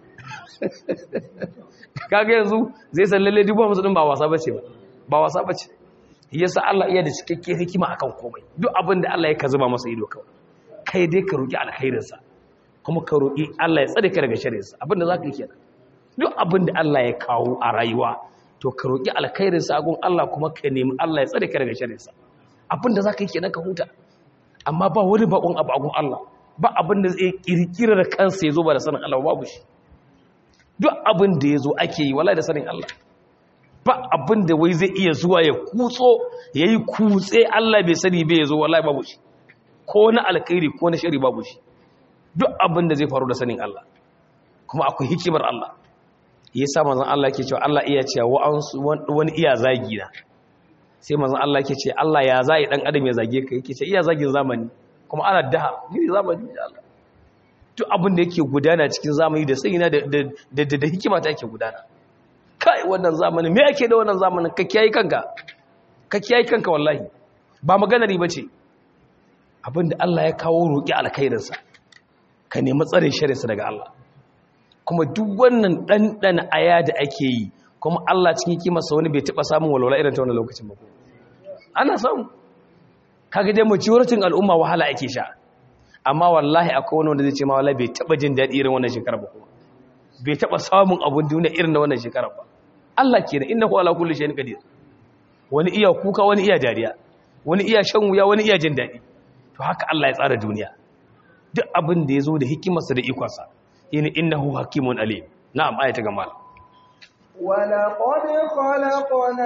S2: Kaga yanzu zai san lalle dubu hamsin din ba wasa bace ba ba wasa bace. Yasa Allah iya da cikakken hikima akan komai. Duk abin da Allah ya ka zuba masa ido kawai, kai dai ka roki alkhairinsa, kuma ka roki Allah ya tsare ka daga sharrinsa. Abin da zaka yi kenan. Duk abin da Allah ya kawo a rayuwa, to ka roki alkhairinsa a gun Allah, kuma ka nemi Allah ya tsare ka daga sharrinsa. Abin da zaka yi kenan ka huta. Amma ba wani bakon abu a gun Allah, ba abin da zai kirkira da kansa ya zo ba da sanin Allah, babu shi. Duk abin da ya zo ake yi wallahi da sanin Allah. Ba abin da wai zai iya zuwa ya kutso ya yi kutse Allah bai sani bai ya zo wallahi babu shi. Ko na alkhairi ko na shari babu shi. Duk abin da zai faru da sanin Allah, kuma akwai hikimar Allah. Yasa manzon Allah yake cewa Allah iya cewa wani iya zagi na, sai manzon Allah yake ce Allah ya zai dan adam ya zage ka, yake ce iya zagin zamani, kuma ana daha ni zamani da Allah. Duk abin da yake gudana cikin zamani da sai na da da da hikima ta yake gudana. Kai wannan zamanin me yake da wannan zamanin, ka kiyaye kanka, ka kiyaye kanka wallahi ba magana riba ce. Abinda Allah ya kawo roki alkhairinsa, ka nemi tsarin sharrinsa daga Allah. Kuma duk wannan ɗanɗana aya da ake yi, kuma Allah cikin hikimarsa wani bai taɓa samun walwala irin ta wannan lokacin ba. Ana samu. Kaga dai majoritin al'umma wahala ake sha. Amma wallahi akwai wani wanda zai ce ma wallahi bai taɓa jin daɗi irin wannan shekarar ba kuma. Bai taɓa samun abun duniya irin na wannan shekarar ba. Allah kenan, innahu ala kulli shay'in qadir. Wani iya kuka, wani iya dariya. Wani iya shan wuya, wani iya jin daɗi. To haka Allah ya tsara duniya. Duk abin da ya zo da hikimarsa da ikonsa. Yana innahu hakimun alim. Na'am, ayata gamal.
S1: ولقد خلقنا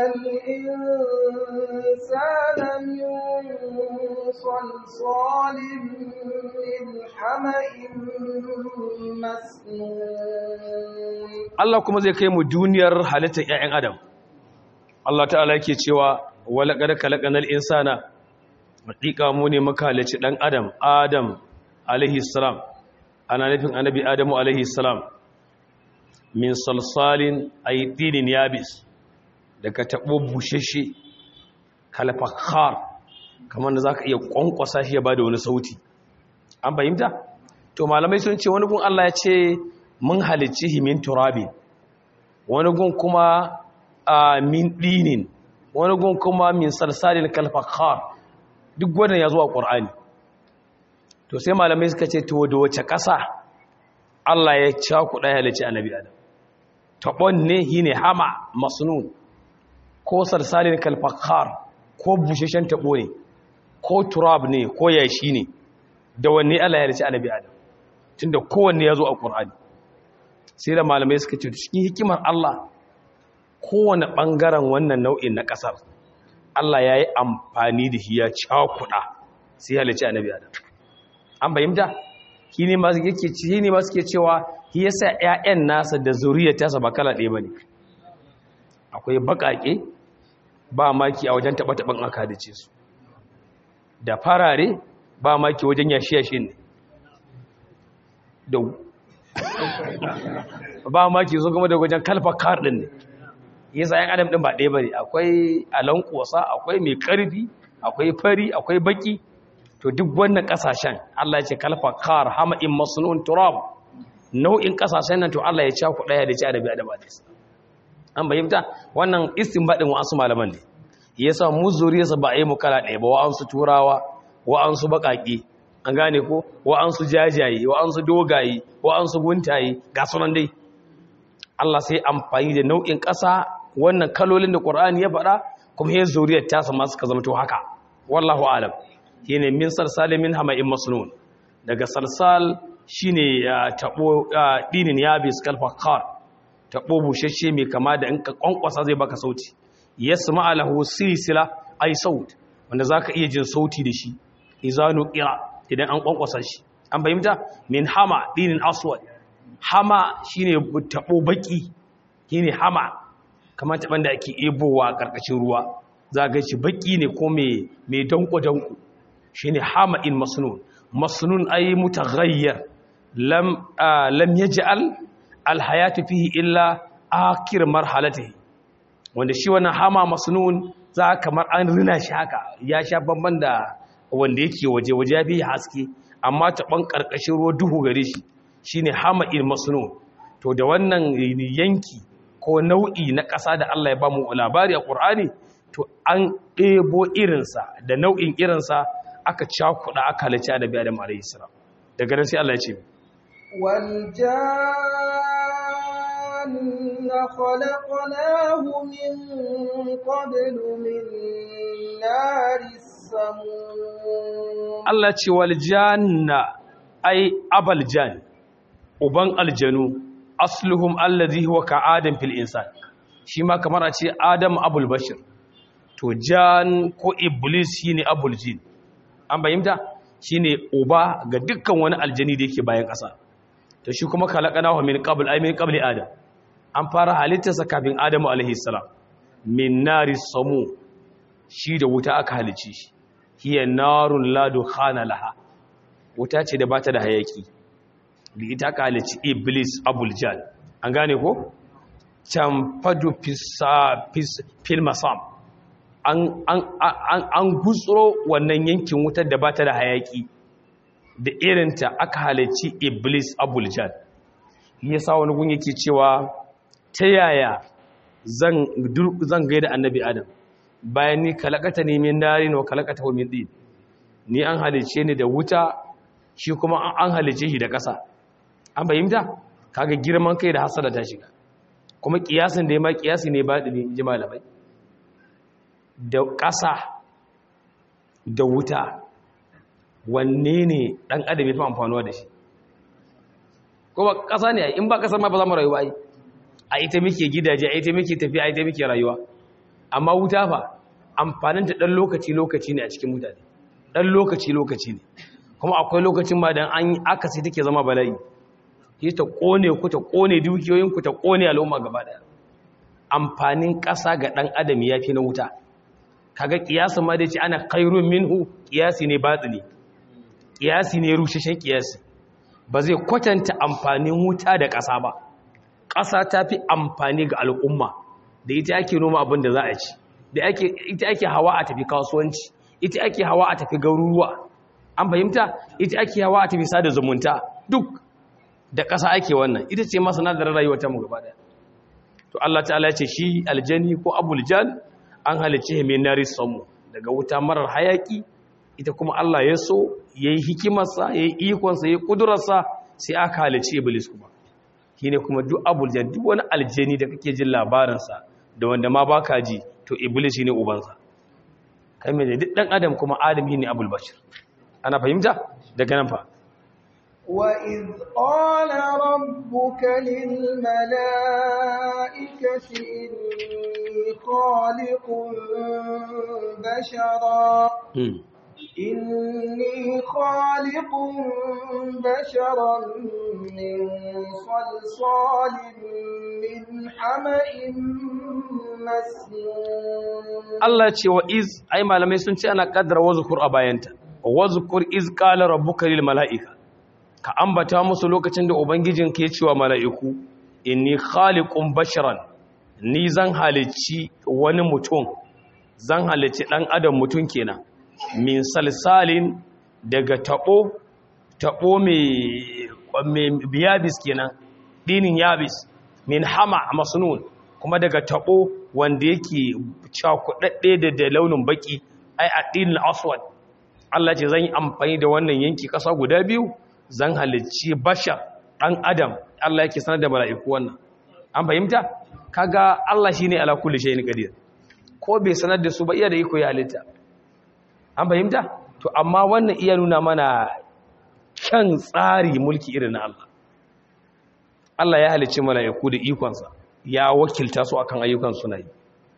S1: الإنسان من صلصال من حمأ مسنون.
S2: Allah kuma zai kai mu duniyar halittar ƴaƴan Adam. Allah ta'ala yake cewa walaqad khalaqnal insana, haƙiƙa mu ne muka halicci dan Adam, Adam alaihi salam. Ana nufin annabi Adamu alaihi salam. Min salsalin aydinin yabis, daga tabo bushashe kalfakhar, kamar da zaka iya kwankwasa shi ya bada wani sauti. An fahimta? To malamai sun ce wani gun Allah ya ce mun halicci min turabi, wani gun kuma min dinin, wani gun kuma min salsalin kalfakhar. Duk wannan ya zo a Qur'ani. To sai malamai suka ce to da wace ƙasa Allah ya cakuɗa ya halicci annabi Adam. Taɓon ne shi ne hama masnun, ko sarsalin kalfakhar, ko busheshen taɓo ne, ko turab ne, ko yashi ne, da wanne Allah ya rici annabi Adam, tunda kowanne ya zo a Ƙur'ani. Sai da malamai suka ce cikin hikimar Allah, kowane ɓangaren wannan nau'in na ƙasar Allah ya yi amfani da shi ya cakuɗa sai ya rici annabi Adam. An fahimta? Shi ne masu ke cewa shi yasa ƴaƴan nasa da zuriyar tasa ba kala ɗaya bane. Akwai baƙaƙe ba maki a wajen taɓa-taɓan aka dace su, da farare ba maki wajen yashi-yashin ne, da ba ma ki zo kuma da wajen kalfa kar din ne yasa yan adam din ba ɗaya bane akwai alankosa akwai mai karfi akwai fari akwai baki to duk wannan kasashen Allah ya ce kalfa kar hama'in masnun turab nau'in kasashen nan to Allah ya ci ku daya da ci adabi adaba da an bayyanta wannan istinbadin wasu malaman ne yasa mu zuriyarsa ba a yi mu kala ɗaya ba wa'ansu turawa wa'ansu baƙaƙe an gane ko wa'ansu jajaye wa'ansu dogaye wa'ansu guntaye ga sunan dai Allah sai amfani da nau'in ƙasa wannan kalolin da Qur'ani ya faɗa kuma ya zuriyar ta sama suka zama to haka wallahu alam shine min salsalin min hama'in masnun daga salsal shine tabo dinin yabis kalfaqar tabo bushashe mai kama da in ka kwankwasa zai baka sauti yasma lahu silsila ay saut wanda zaka iya jin sauti da shi izanu qira idan an kwankwasa shi an fahimta min hama dinin aswad hama shine tabo baki shine hama kamar taban da ake ebowa a karkashin ruwa zaka shi baki ne ko me me danko danko shine hama in masnun masnun ay mutaghayyir lam lam yaj'al alhayatu fihi illa akhir marhalatihi wanda shi wannan hama masnun za kamar an rina shi haka ya sha bamban da wanda yake waje waje ya fi haske amma taban karkashin ruwa duhu gare shi shine hama il masnun to da wannan yanki ko nau'i na ƙasa da Allah ya ba mu labari a Qur'ani to an ɗebo irinsa da nau'in irinsa aka cakuɗa aka halice da biya da alayhi salam daga nan sai Allah ya ce
S1: wal janna khalaqnahu min qablu min naris samum
S2: Allah ce wal janna ai abal jan uban aljanu asluhum alladhi huwa ka'adam fil insan shi ma kamar a ce adam abul bashir to jan ko iblis shine abul jin an bayyanta shine uba ga dukkan wani aljani da yake bayan ƙasa to shi kuma khalaqnahu min qabl ay min qabli adam an fara halittarsa kafin adamu alaihi salam min nari samu shi da wuta aka halice shi hiya narun la dukhana laha wuta ce da bata da hayaki da ita aka halici iblis abul jan an gane ko can fadu fil masam an an gutsuro wannan yankin wutar da bata da hayaki da irinta aka halici iblis abul jan yasa wani gun yake cewa ta yaya zan zan gaida annabi adam bayan ni kalakata ne min narin wa kalakata min din ni an halice ni da wuta shi kuma an halice shi da ƙasa an fahimta kaga girman kai da hasada ta shiga kuma kiyasin da ya ma kiyasi ne ba dini ji malamai da ƙasa da wuta wanne ne dan adam ya fi amfanuwa da shi kuma ƙasa ne in ba ƙasar ma ba za mu rayuwa ai a ita muke gidaje a ita muke tafiya a ita muke rayuwa amma wuta fa amfanin ta dan lokaci lokaci ne a cikin mutane dan lokaci lokaci ne kuma akwai lokacin ma dan an aka sai take zama bala'i yi ta kone ku ta kone dukiyoyin ku ta kone al'umma gaba daya amfanin ƙasa ga dan adam yafi na wuta kaga kiyasin ma da ce ana khairun minhu kiyasi ne batili kiyasi ne rusheshen kiyasi ba zai kwatanta amfanin wuta da ƙasa ba ƙasa ta fi amfani ga al'umma da ita ake noma abin da za a ci da ita ake hawa a tafi kasuwanci ita ake hawa a tafi garuruwa an fahimta ita ake hawa a tafi sada zumunta duk da ƙasa ake wannan ita ce masanadarar rayuwar ta mu gaba daya to Allah ta'ala ya ce shi aljani ko abul jan an halice mai nari samu daga wuta marar hayaki ita kuma Allah ya so yayi hikimarsa yayi ikonsa yayi kudurarsa sai aka halice iblis kuma shine kuma duk abul jan duk wani aljani da kake jin labarinsa da wanda ma baka ji to iblis shine ubansa kai mai duk dan adam kuma adam shine abul bashir ana fahimta daga nan fa
S1: wa iz qala rabbuka lil malaikati inni khaliqun bashara inni khaliqun basharan min salsalin min hama'in masnun
S2: Allah ce wa iz ai malamai sun ce ana kaddara wazkur a bayanta wazkur iz qala rabbuka lil malaika ka ambata musu lokacin da ubangijin ke cewa mala'iku inni khaliqun basharan ni zan halicci wani mutum zan halicci dan adam mutum kenan min salsalin daga tabo tabo mai mai biyabis kenan dinin yabis min hama masnun kuma daga tabo wanda yake cakudadde da da launin baki ai addinul aswad Allah ce zan yi amfani da wannan yanki kasa guda biyu zan halicci bashar dan adam Allah yake sanar da mala'iku wannan an fahimta kaga Allah shine ala kulli shay'in qadir ko bai sanar da su ba iya da iko ya halitta an fahimta to amma wannan iya nuna mana kan tsari mulki irin na Allah Allah ya halicci mala'iku da ikonsa ya wakilta su akan ayyukan suna yi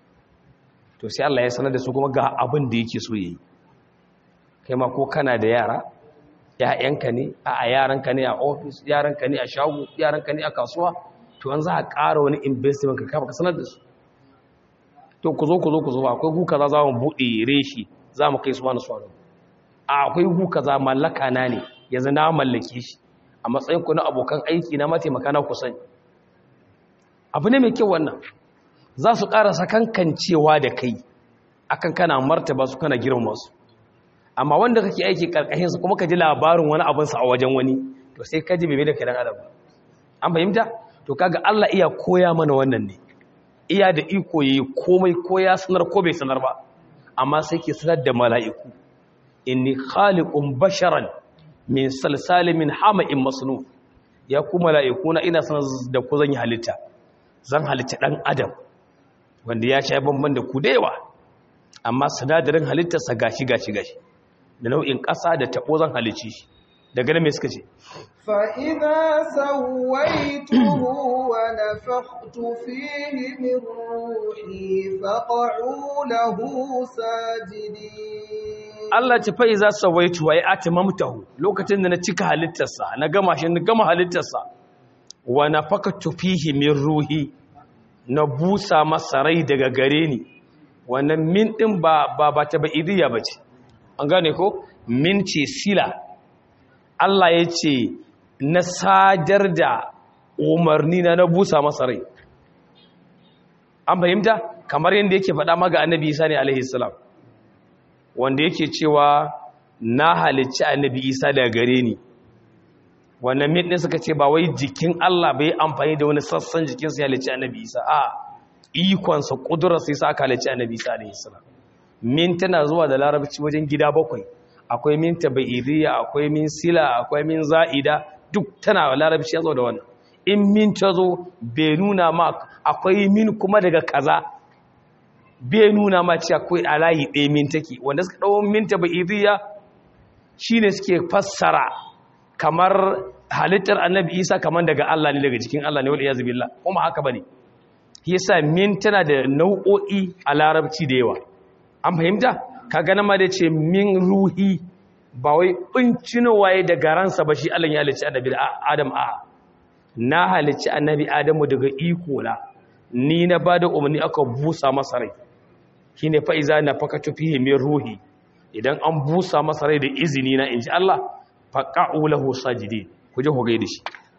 S2: to sai Allah ya sanar da su kuma ga abin da yake so yayi kai ma ko kana da yara ƴaƴanka ne a yaranka ne a office yaranka ne a shago yaranka ne a kasuwa to an za a ƙara wani investment ka kafa ka sanar da su to ku zo ku zo ku zo akwai gu kaza za mu buɗe reshi za mu kai su wani swaro akwai gu kaza mallaka na ne yanzu na mallake shi a matsayin ku na abokan aiki na mataimaka na ku sani abu ne mai kyau wannan za su ƙara sakankancewa da kai akan kana martaba su kana girma su amma wanda kake aiki karkashin su kuma ka ji labarin wani abin sa a wajen wani to sai ka ji bebe da kiran adam an fahimta to kaga Allah iya koya mana wannan ne iya da iko yayi komai ko ya sanar ko bai sanar ba amma sai ke sanar da mala'iku inni khaliqun basharan min salsalin min hama'in masnun ya ku mala'iku na ina sanar da ku zan yi halitta zan halitta dan adam wanda ya sha bamban da ku da yawa amma sinadarin halittarsa gashi gashi gashi da nau'in ƙasa da taɓo zan halici shi daga nan me suka ce
S1: فإذا سويته ونفخت فيه من روحي فقعوا له ساجدين
S2: Allah ce fa iza sawaitu wa atamamtahu lokacin da na cika halittarsa na gama shi na gama halittarsa wa nafaktu fihi min ruhi na busa masa rai daga gare ni wannan min din ba ba ba ta ba'idiyya bace an gane ko min ce sila Allah ya ce na sadar da umarni na na busa masa rai an fahimta kamar yadda yake faɗa maga annabi Isa ne alaihi salam wanda yake cewa na halicci annabi Isa daga gare ni wannan min din suka ce ba wai jikin Allah bai amfani da wani sassan jikinsa ya halicci annabi Isa a ikonsa kudurarsa yasa aka halicci annabi Isa alaihi salam min tana zuwa da larabci wajen gida bakwai akwai min tabaidiyya akwai min sila akwai min za'ida duk tana da larabci yazo da wannan in min tazo bai nuna ma akwai min kuma daga kaza bai nuna ma cewa akwai alayi ɗaya min take wanda suka dawo min tabaidiyya shine suke fassara kamar halittar annabi Isa kamar daga Allah ne daga jikin Allah ne wal iyaz billah kuma haka bane yasa min tana da nau'o'i a larabci da yawa an fahimta ka gana ma da ce min ruhi ba wai bincino waye daga ransa ba shi Allah ya halicci annabi Adam a na halicci annabi Adamu daga iko na ni na bada umarni aka busa masa rai shine fa iza nafakatu fihi min ruhi idan an busa masa rai da izini na inji Allah faqa'u lahu sajidin ku je ku gaida shi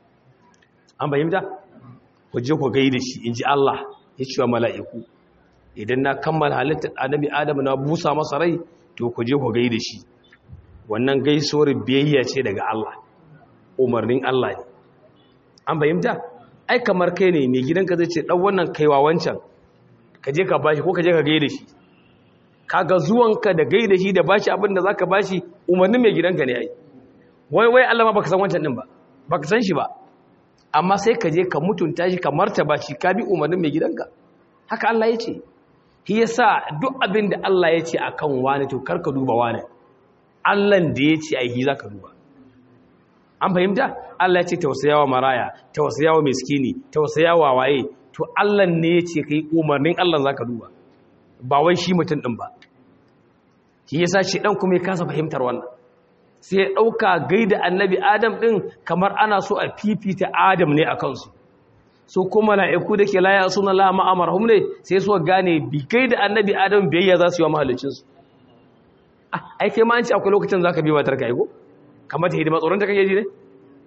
S2: an fahimta ku je ku gaida shi inji Allah ya ce wa mala'iku idan na kammala halittar annabi Adamu na busa masa rai to ku je ku gaida shi wannan gaisuwar biyayya ce daga Allah umarnin Allah ne an fahimta ai kamar kai ne mai gidanka zai ce dan wannan kaiwa wancan ka je ka bashi ko ka je ka gaida shi kaga zuwanka da gaida shi da bashi abin da zaka bashi umarnin mai gidanka ne ai wai wai Allah ma baka san wancan din ba baka san shi ba amma sai ka je ka mutunta shi ka martaba shi ka bi umarnin mai gidanka haka Allah ya ce shi yasa duk abin da Allah ya ce akan wani to karka duba wani Allah da ya ce ai hi zaka duba an fahimta Allah ya ce tausayawa maraya tausayawa miskini tausayawa waye to Allah ne ya ce kai umarnin Allah zaka duba ba wai shi mutum din ba shi yasa shi dan kuma ya kasa fahimtar wannan sai ya dauka gaida annabi Adam din kamar ana so a fifita Adam ne akan su so kuma mala'iku da ke la ya suna la ma'amarhum ne sai su gane bi kai da annabi Adam biyayya za su yi wa mahallicin su ai kai ma an ce akwai lokacin zaka bi matar ka yi ko kamar ta hidima tsoron ta kake ji ne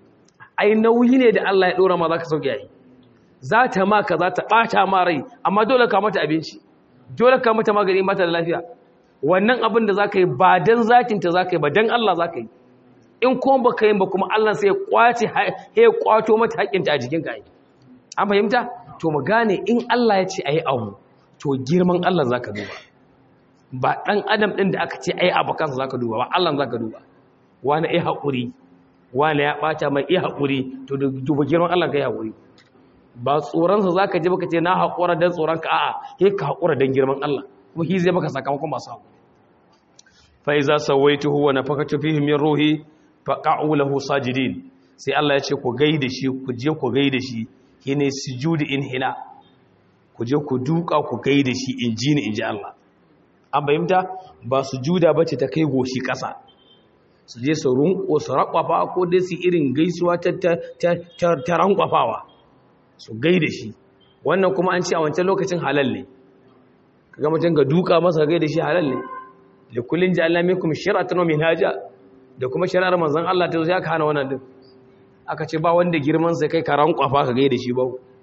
S2: ai nauyi ne da Allah ya dora ma zaka sauke yayi za ta ma ka za ta bata ma rai amma dole ka mata abinci dole ka mata magani mata da lafiya wannan abin da zaka yi ba dan zakin ta zaka yi ba dan Allah zaka yi in kuma baka yi ba kuma Allah sai ya kwace ya kwato mata haƙƙinta a jikinka ai an fahimta to mu gane in Allah ya ce ayi abu to girman Allah zaka duba ba dan adam din da aka ce ayi abu kansa zaka duba ba Allah zaka duba wani ai haƙuri wani ya bata mai ai haƙuri to duba girman Allah kai haƙuri ba tsoron sa zaka ji baka ce na haƙura dan tsoron ka a'a kai ka haƙura dan girman Allah kuma shi zai maka sakamakon masu haƙuri fa iza sawaituhu wa nafakatu fihi min ruhi faqa'u lahu sajidin sai Allah ya ce ku gaida shi ku je ku gaida shi shine sujudi inhina ku je ku duka ku gaida shi inji ni inji Allah an bayyanta ba sujuda bace ta kai goshi kasa su je su runko su rakwafa ko dai su irin gaisuwa ta ta ta rankwafawa su gaida shi wannan kuma an ce a wancan lokacin halal ne kaga mutum ga duka masa gaida shi halal ne da kullun ja'alna minkum shir'atan wa minhaja da kuma shari'ar manzon Allah ta zo ya hana wannan din aka ce ba wanda girman sai kai karan kwafa ka gaida shi ba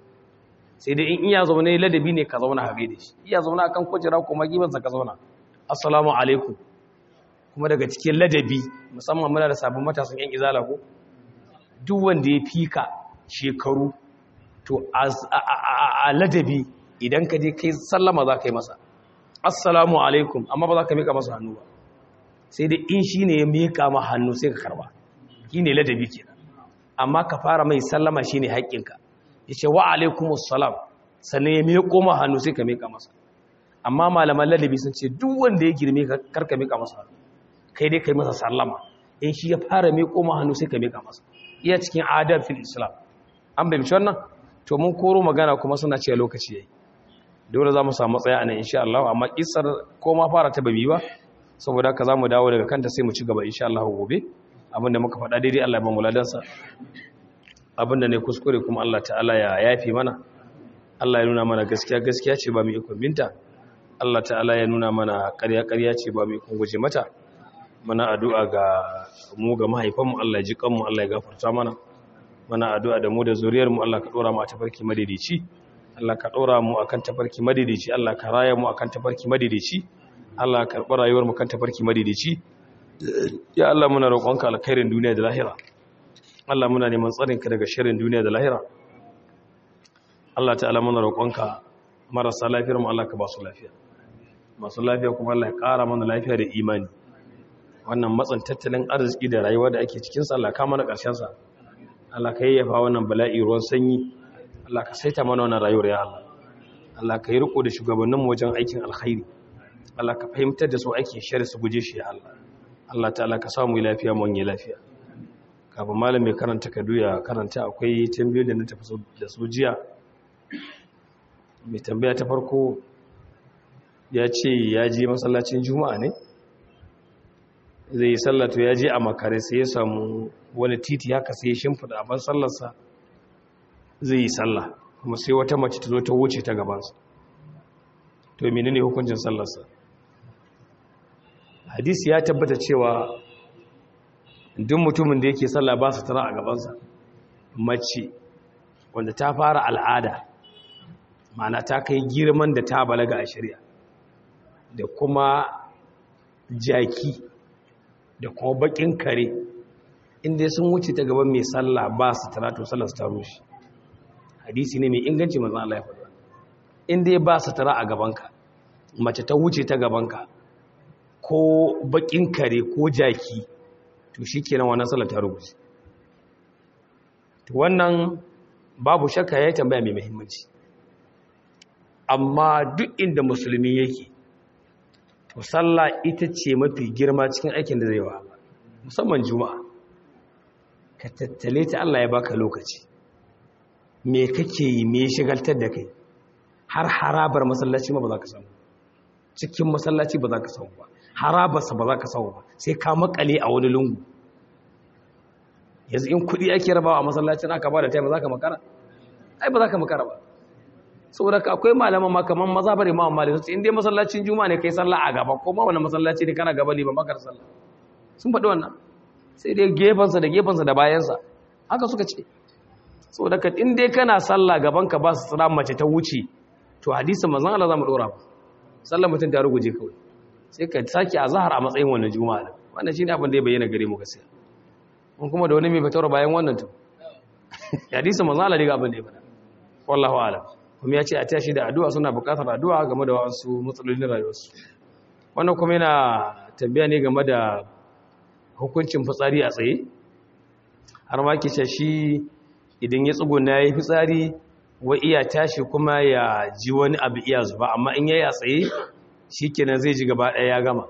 S2: sai dai in iya zaune ladabi ne ka zauna ka gaida shi iya zauna akan kujera kuma giban sa ka zauna assalamu alaikum kuma daga cikin ladabi musamman muna da sabon matasan yan izala ko duk wanda ya fika shekaru to a ladabi idan ka je kai sallama za ka yi masa assalamu alaikum amma ba za ka mika masa hannu ba sai dai in shi ne ya mika ma hannu sai ka karba shi ne ladabi kenan amma ka fara mai sallama shi ne haƙƙinka ya ce wa alaikumus salam sannan ya miko ma hannu sai ka mika masa amma malaman ladabi sun ce duk wanda ya girme ka karka mika masa hannu kai dai kai masa sallama in shi ya fara miko ma hannu sai ka mika masa iya cikin adab fil islam an bai mishi wannan to mun koro magana kuma suna ce lokaci yayi dole za mu samu tsaya anan insha Allah amma kissar ko ma fara ta babi ba saboda haka zamu dawo daga kanta sai mu ci gaba insha Allah gobe abinda muka faɗa daidai Allah ya ba mu ladansa abinda ne kuskure kuma Allah ta'ala ya yafi mana Allah ya nuna mana gaskiya gaskiya ce ba mu ikon binta Allah ta'ala ya nuna mana ƙarya ƙarya ce ba mu ikon guje mata mana addu'a ga mu ga mahaifanmu Allah ya ji kanmu Allah ya gafarta mana mana addu'a da mu da zuriyar mu Allah ka dora mu a tafarki madaidaici Allah ka dora mu akan tafarki madaidaici Allah ka raya mu akan tafarki madaidaici Allah ka karɓi rayuwar mu kan tafarki madaidaici ya Allah muna roƙonka alkhairin duniya da lahira Allah muna neman tsarin ka daga sharrin duniya da lahira Allah ta'ala muna roƙonka marasa lafiyar mu Allah ka ba su lafiya masu lafiya kuma Allah ya ƙara mana lafiya da imani wannan matsan tattalin arziki da rayuwa da ake cikin sa Allah ka mana ƙarshen sa Allah ka yayyafa wannan bala'i ruwan sanyi Allah ka saita mana wannan rayuwar ya Allah Allah ka yi riko da shugabannin mu wajen aikin alkhairi Allah ka fahimtar da su aikin shari su guje shi ya Allah Allah ta'ala ka samu lafiya mu wani lafiya kafin malam mai karanta kadu ya karanta akwai tambayoyin da na tafi da su jiya mai tambaya ta farko ya ce ya je masallacin juma'a ne zai yi sallatu ya je a makare sai ya samu wani titi haka sai ya shimfida abin sallarsa zai yi sallah kuma sai wata mace ta zo ta wuce ta gabansa to menene hukuncin sallarsa hadisi ya tabbata cewa duk mutumin da yake sallah ba su tara a gabansa mace wanda ta fara al'ada ma'ana ta kai girman da ta balaga a shari'a da kuma jaki da kuma bakin kare inda sun wuce ta gaban mai sallah ba su tara to sallar su ta rushe hadisi ne mai inganci manzon Allah ya faɗa inda ba su tara a gabanka mace ta wuce ta gabanka ko bakin kare ko jaki to shikenan wannan sallar ta rushe to wannan babu shakka yayi tambaya mai muhimmanci amma duk inda musulmi yake to sallah ita ce mafi girma cikin aikin da zai wa musamman juma'a ka tattale ta Allah ya baka lokaci me kake yi me shigaltar da kai har harabar masallaci ma ba za ka samu cikin masallaci ba za ka samu ba harabarsa ba za ka samu ba sai ka makale a wani lungu yanzu in kuɗi ake rabawa a masallacin aka ba da taimaka za ka makara ai ba za ka makara ba saboda ka akwai malaman ma kaman maza bare ma amma da in dai masallacin juma'a ne kai sallah a gaba ko ma wani masallaci ne kana gaba ne ba makar sallah sun faɗi wannan sai dai gefansa da gefansa da bayansa haka suka ce saboda ka in dai kana sallah gaban ka ba su tsira mace ta wuce to hadisin manzon Allah zamu dora ba sallar mutum ta ruguje kawai sai ka saki azhar a matsayin wannan juma'a wannan shine abin da ya bayyana gare mu gaskiya mun kuma da wani mai fitar bayan wannan to hadisin manzon Allah ne ga abin da ya faɗa wallahu a'lam kuma ya ce a tashi da addu'a suna buƙatar addu'a game da wasu matsalolin rayuwarsu wannan kuma yana tambaya ne game da hukuncin fitsari a tsaye har ma ke ce shi idan ya tsuguna ya yi fitsari wa iya tashi kuma ya ji wani abu iya zuba amma in ya yi a tsaye shi kenan zai ji gaba ɗaya ya gama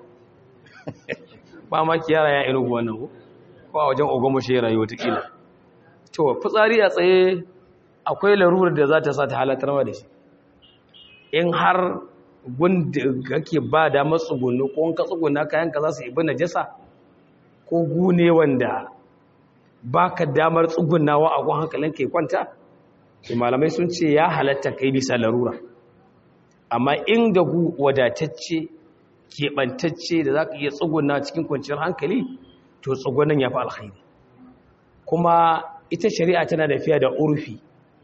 S2: ba ma ki yara ya irin wannan ko a wajen ogomo shi ya rayu watakila to fitsari a tsaye akwai larurar da za ta sa ta halatar da shi in har gunda kake ba da matsugunu ko ka tsuguna kayanka za su ibi najasa ko gune wanda ba ka damar tsugunawa a gwan hankalin kai kwanta malamai sun ce ya halatta kai bisa larura amma inda gu wadatacce keɓantacce da za ka iya tsuguna cikin kwanciyar hankali to tsugunan ya fi alkhairi kuma ita shari'a tana da fiye da urfi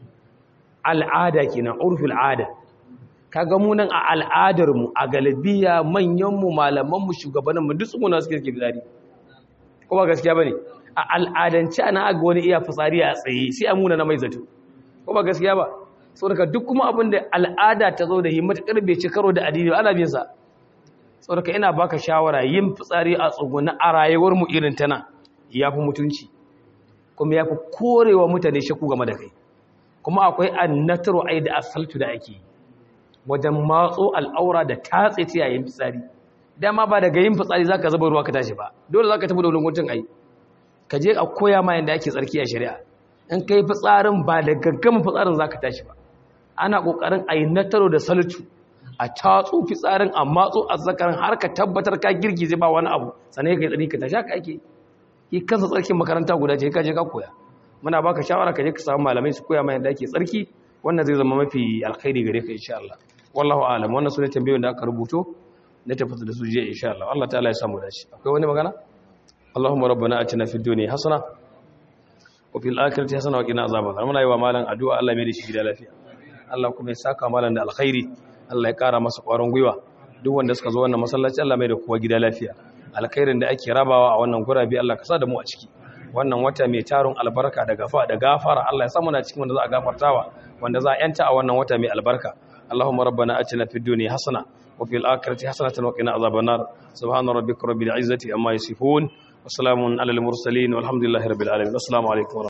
S2: al'ada kenan urfi al'ada kaga mu nan a al'adarmu a galibiya manyanmu malamanmu shugabanninmu duk tsuguna suke suke fitsari ko ba gaskiya bane a al'adance ana aga wani iya fitsari a tsaye sai a muna na mai zato ko ba gaskiya ba saboda duk kuma abin da al'ada ta zo da himmatu karbe ci karo da addini ana bin sa saboda ina baka shawara yin fitsari a tsuguna a rayuwar mu irin tana yafi mutunci kuma yafi korewa mutane shakku game da kai kuma akwai annatru aid asaltu da ake wajen matso al'aura da tatse ta yayin fitsari dama ba daga yin fitsari zaka zuba ruwa ka tashi ba dole zaka tafi da lunguntun ai ka je a koya ma yanda ake tsarki a shari'a in kai fitsarin ba da gaggama fitsarin zaka tashi ba ana kokarin ayi nataro da salatu a tatso fitsarin a matso azzakarin har ka tabbatar ka girgize ba wani abu sannan kai tsari ka tashi haka ake yi kansa tsarkin makaranta guda ce ka je ka koya muna baka shawara ka je ka samu malamai su koya ma yanda ake tsarki wannan zai zama mafi alkhairi gare ka insha Allah wallahu a'lam wannan sune tambayoyin da aka rubuto na tafata da su je insha Allah Allah ta'ala ya samu dace akwai wani magana Allahumma rabbana atina fid dunya hasana wa fil akhirati hasana wa qina azaban nar muna yi wa malan addu'a Allah mai da shi gida lafiya Allah kuma ya saka malan da alkhairi Allah ya kara masa kwarin gwiwa duk wanda suka zo wannan masallaci Allah mai da kowa gida lafiya alkhairin da ake rabawa a wannan gurabi Allah ka sa da mu a ciki wannan wata mai tarun albarka da gafa da gafara Allah ya sa muna cikin wanda za a gafartawa wanda za a yanta a wannan wata mai albarka Allahumma rabbana atina fid dunya hasana wa fil akhirati hasanatan wa qina azaban nar subhana rabbika rabbil izzati amma yasifun wa salamun alal mursalin walhamdulillahi rabbil alamin assalamu alaikum.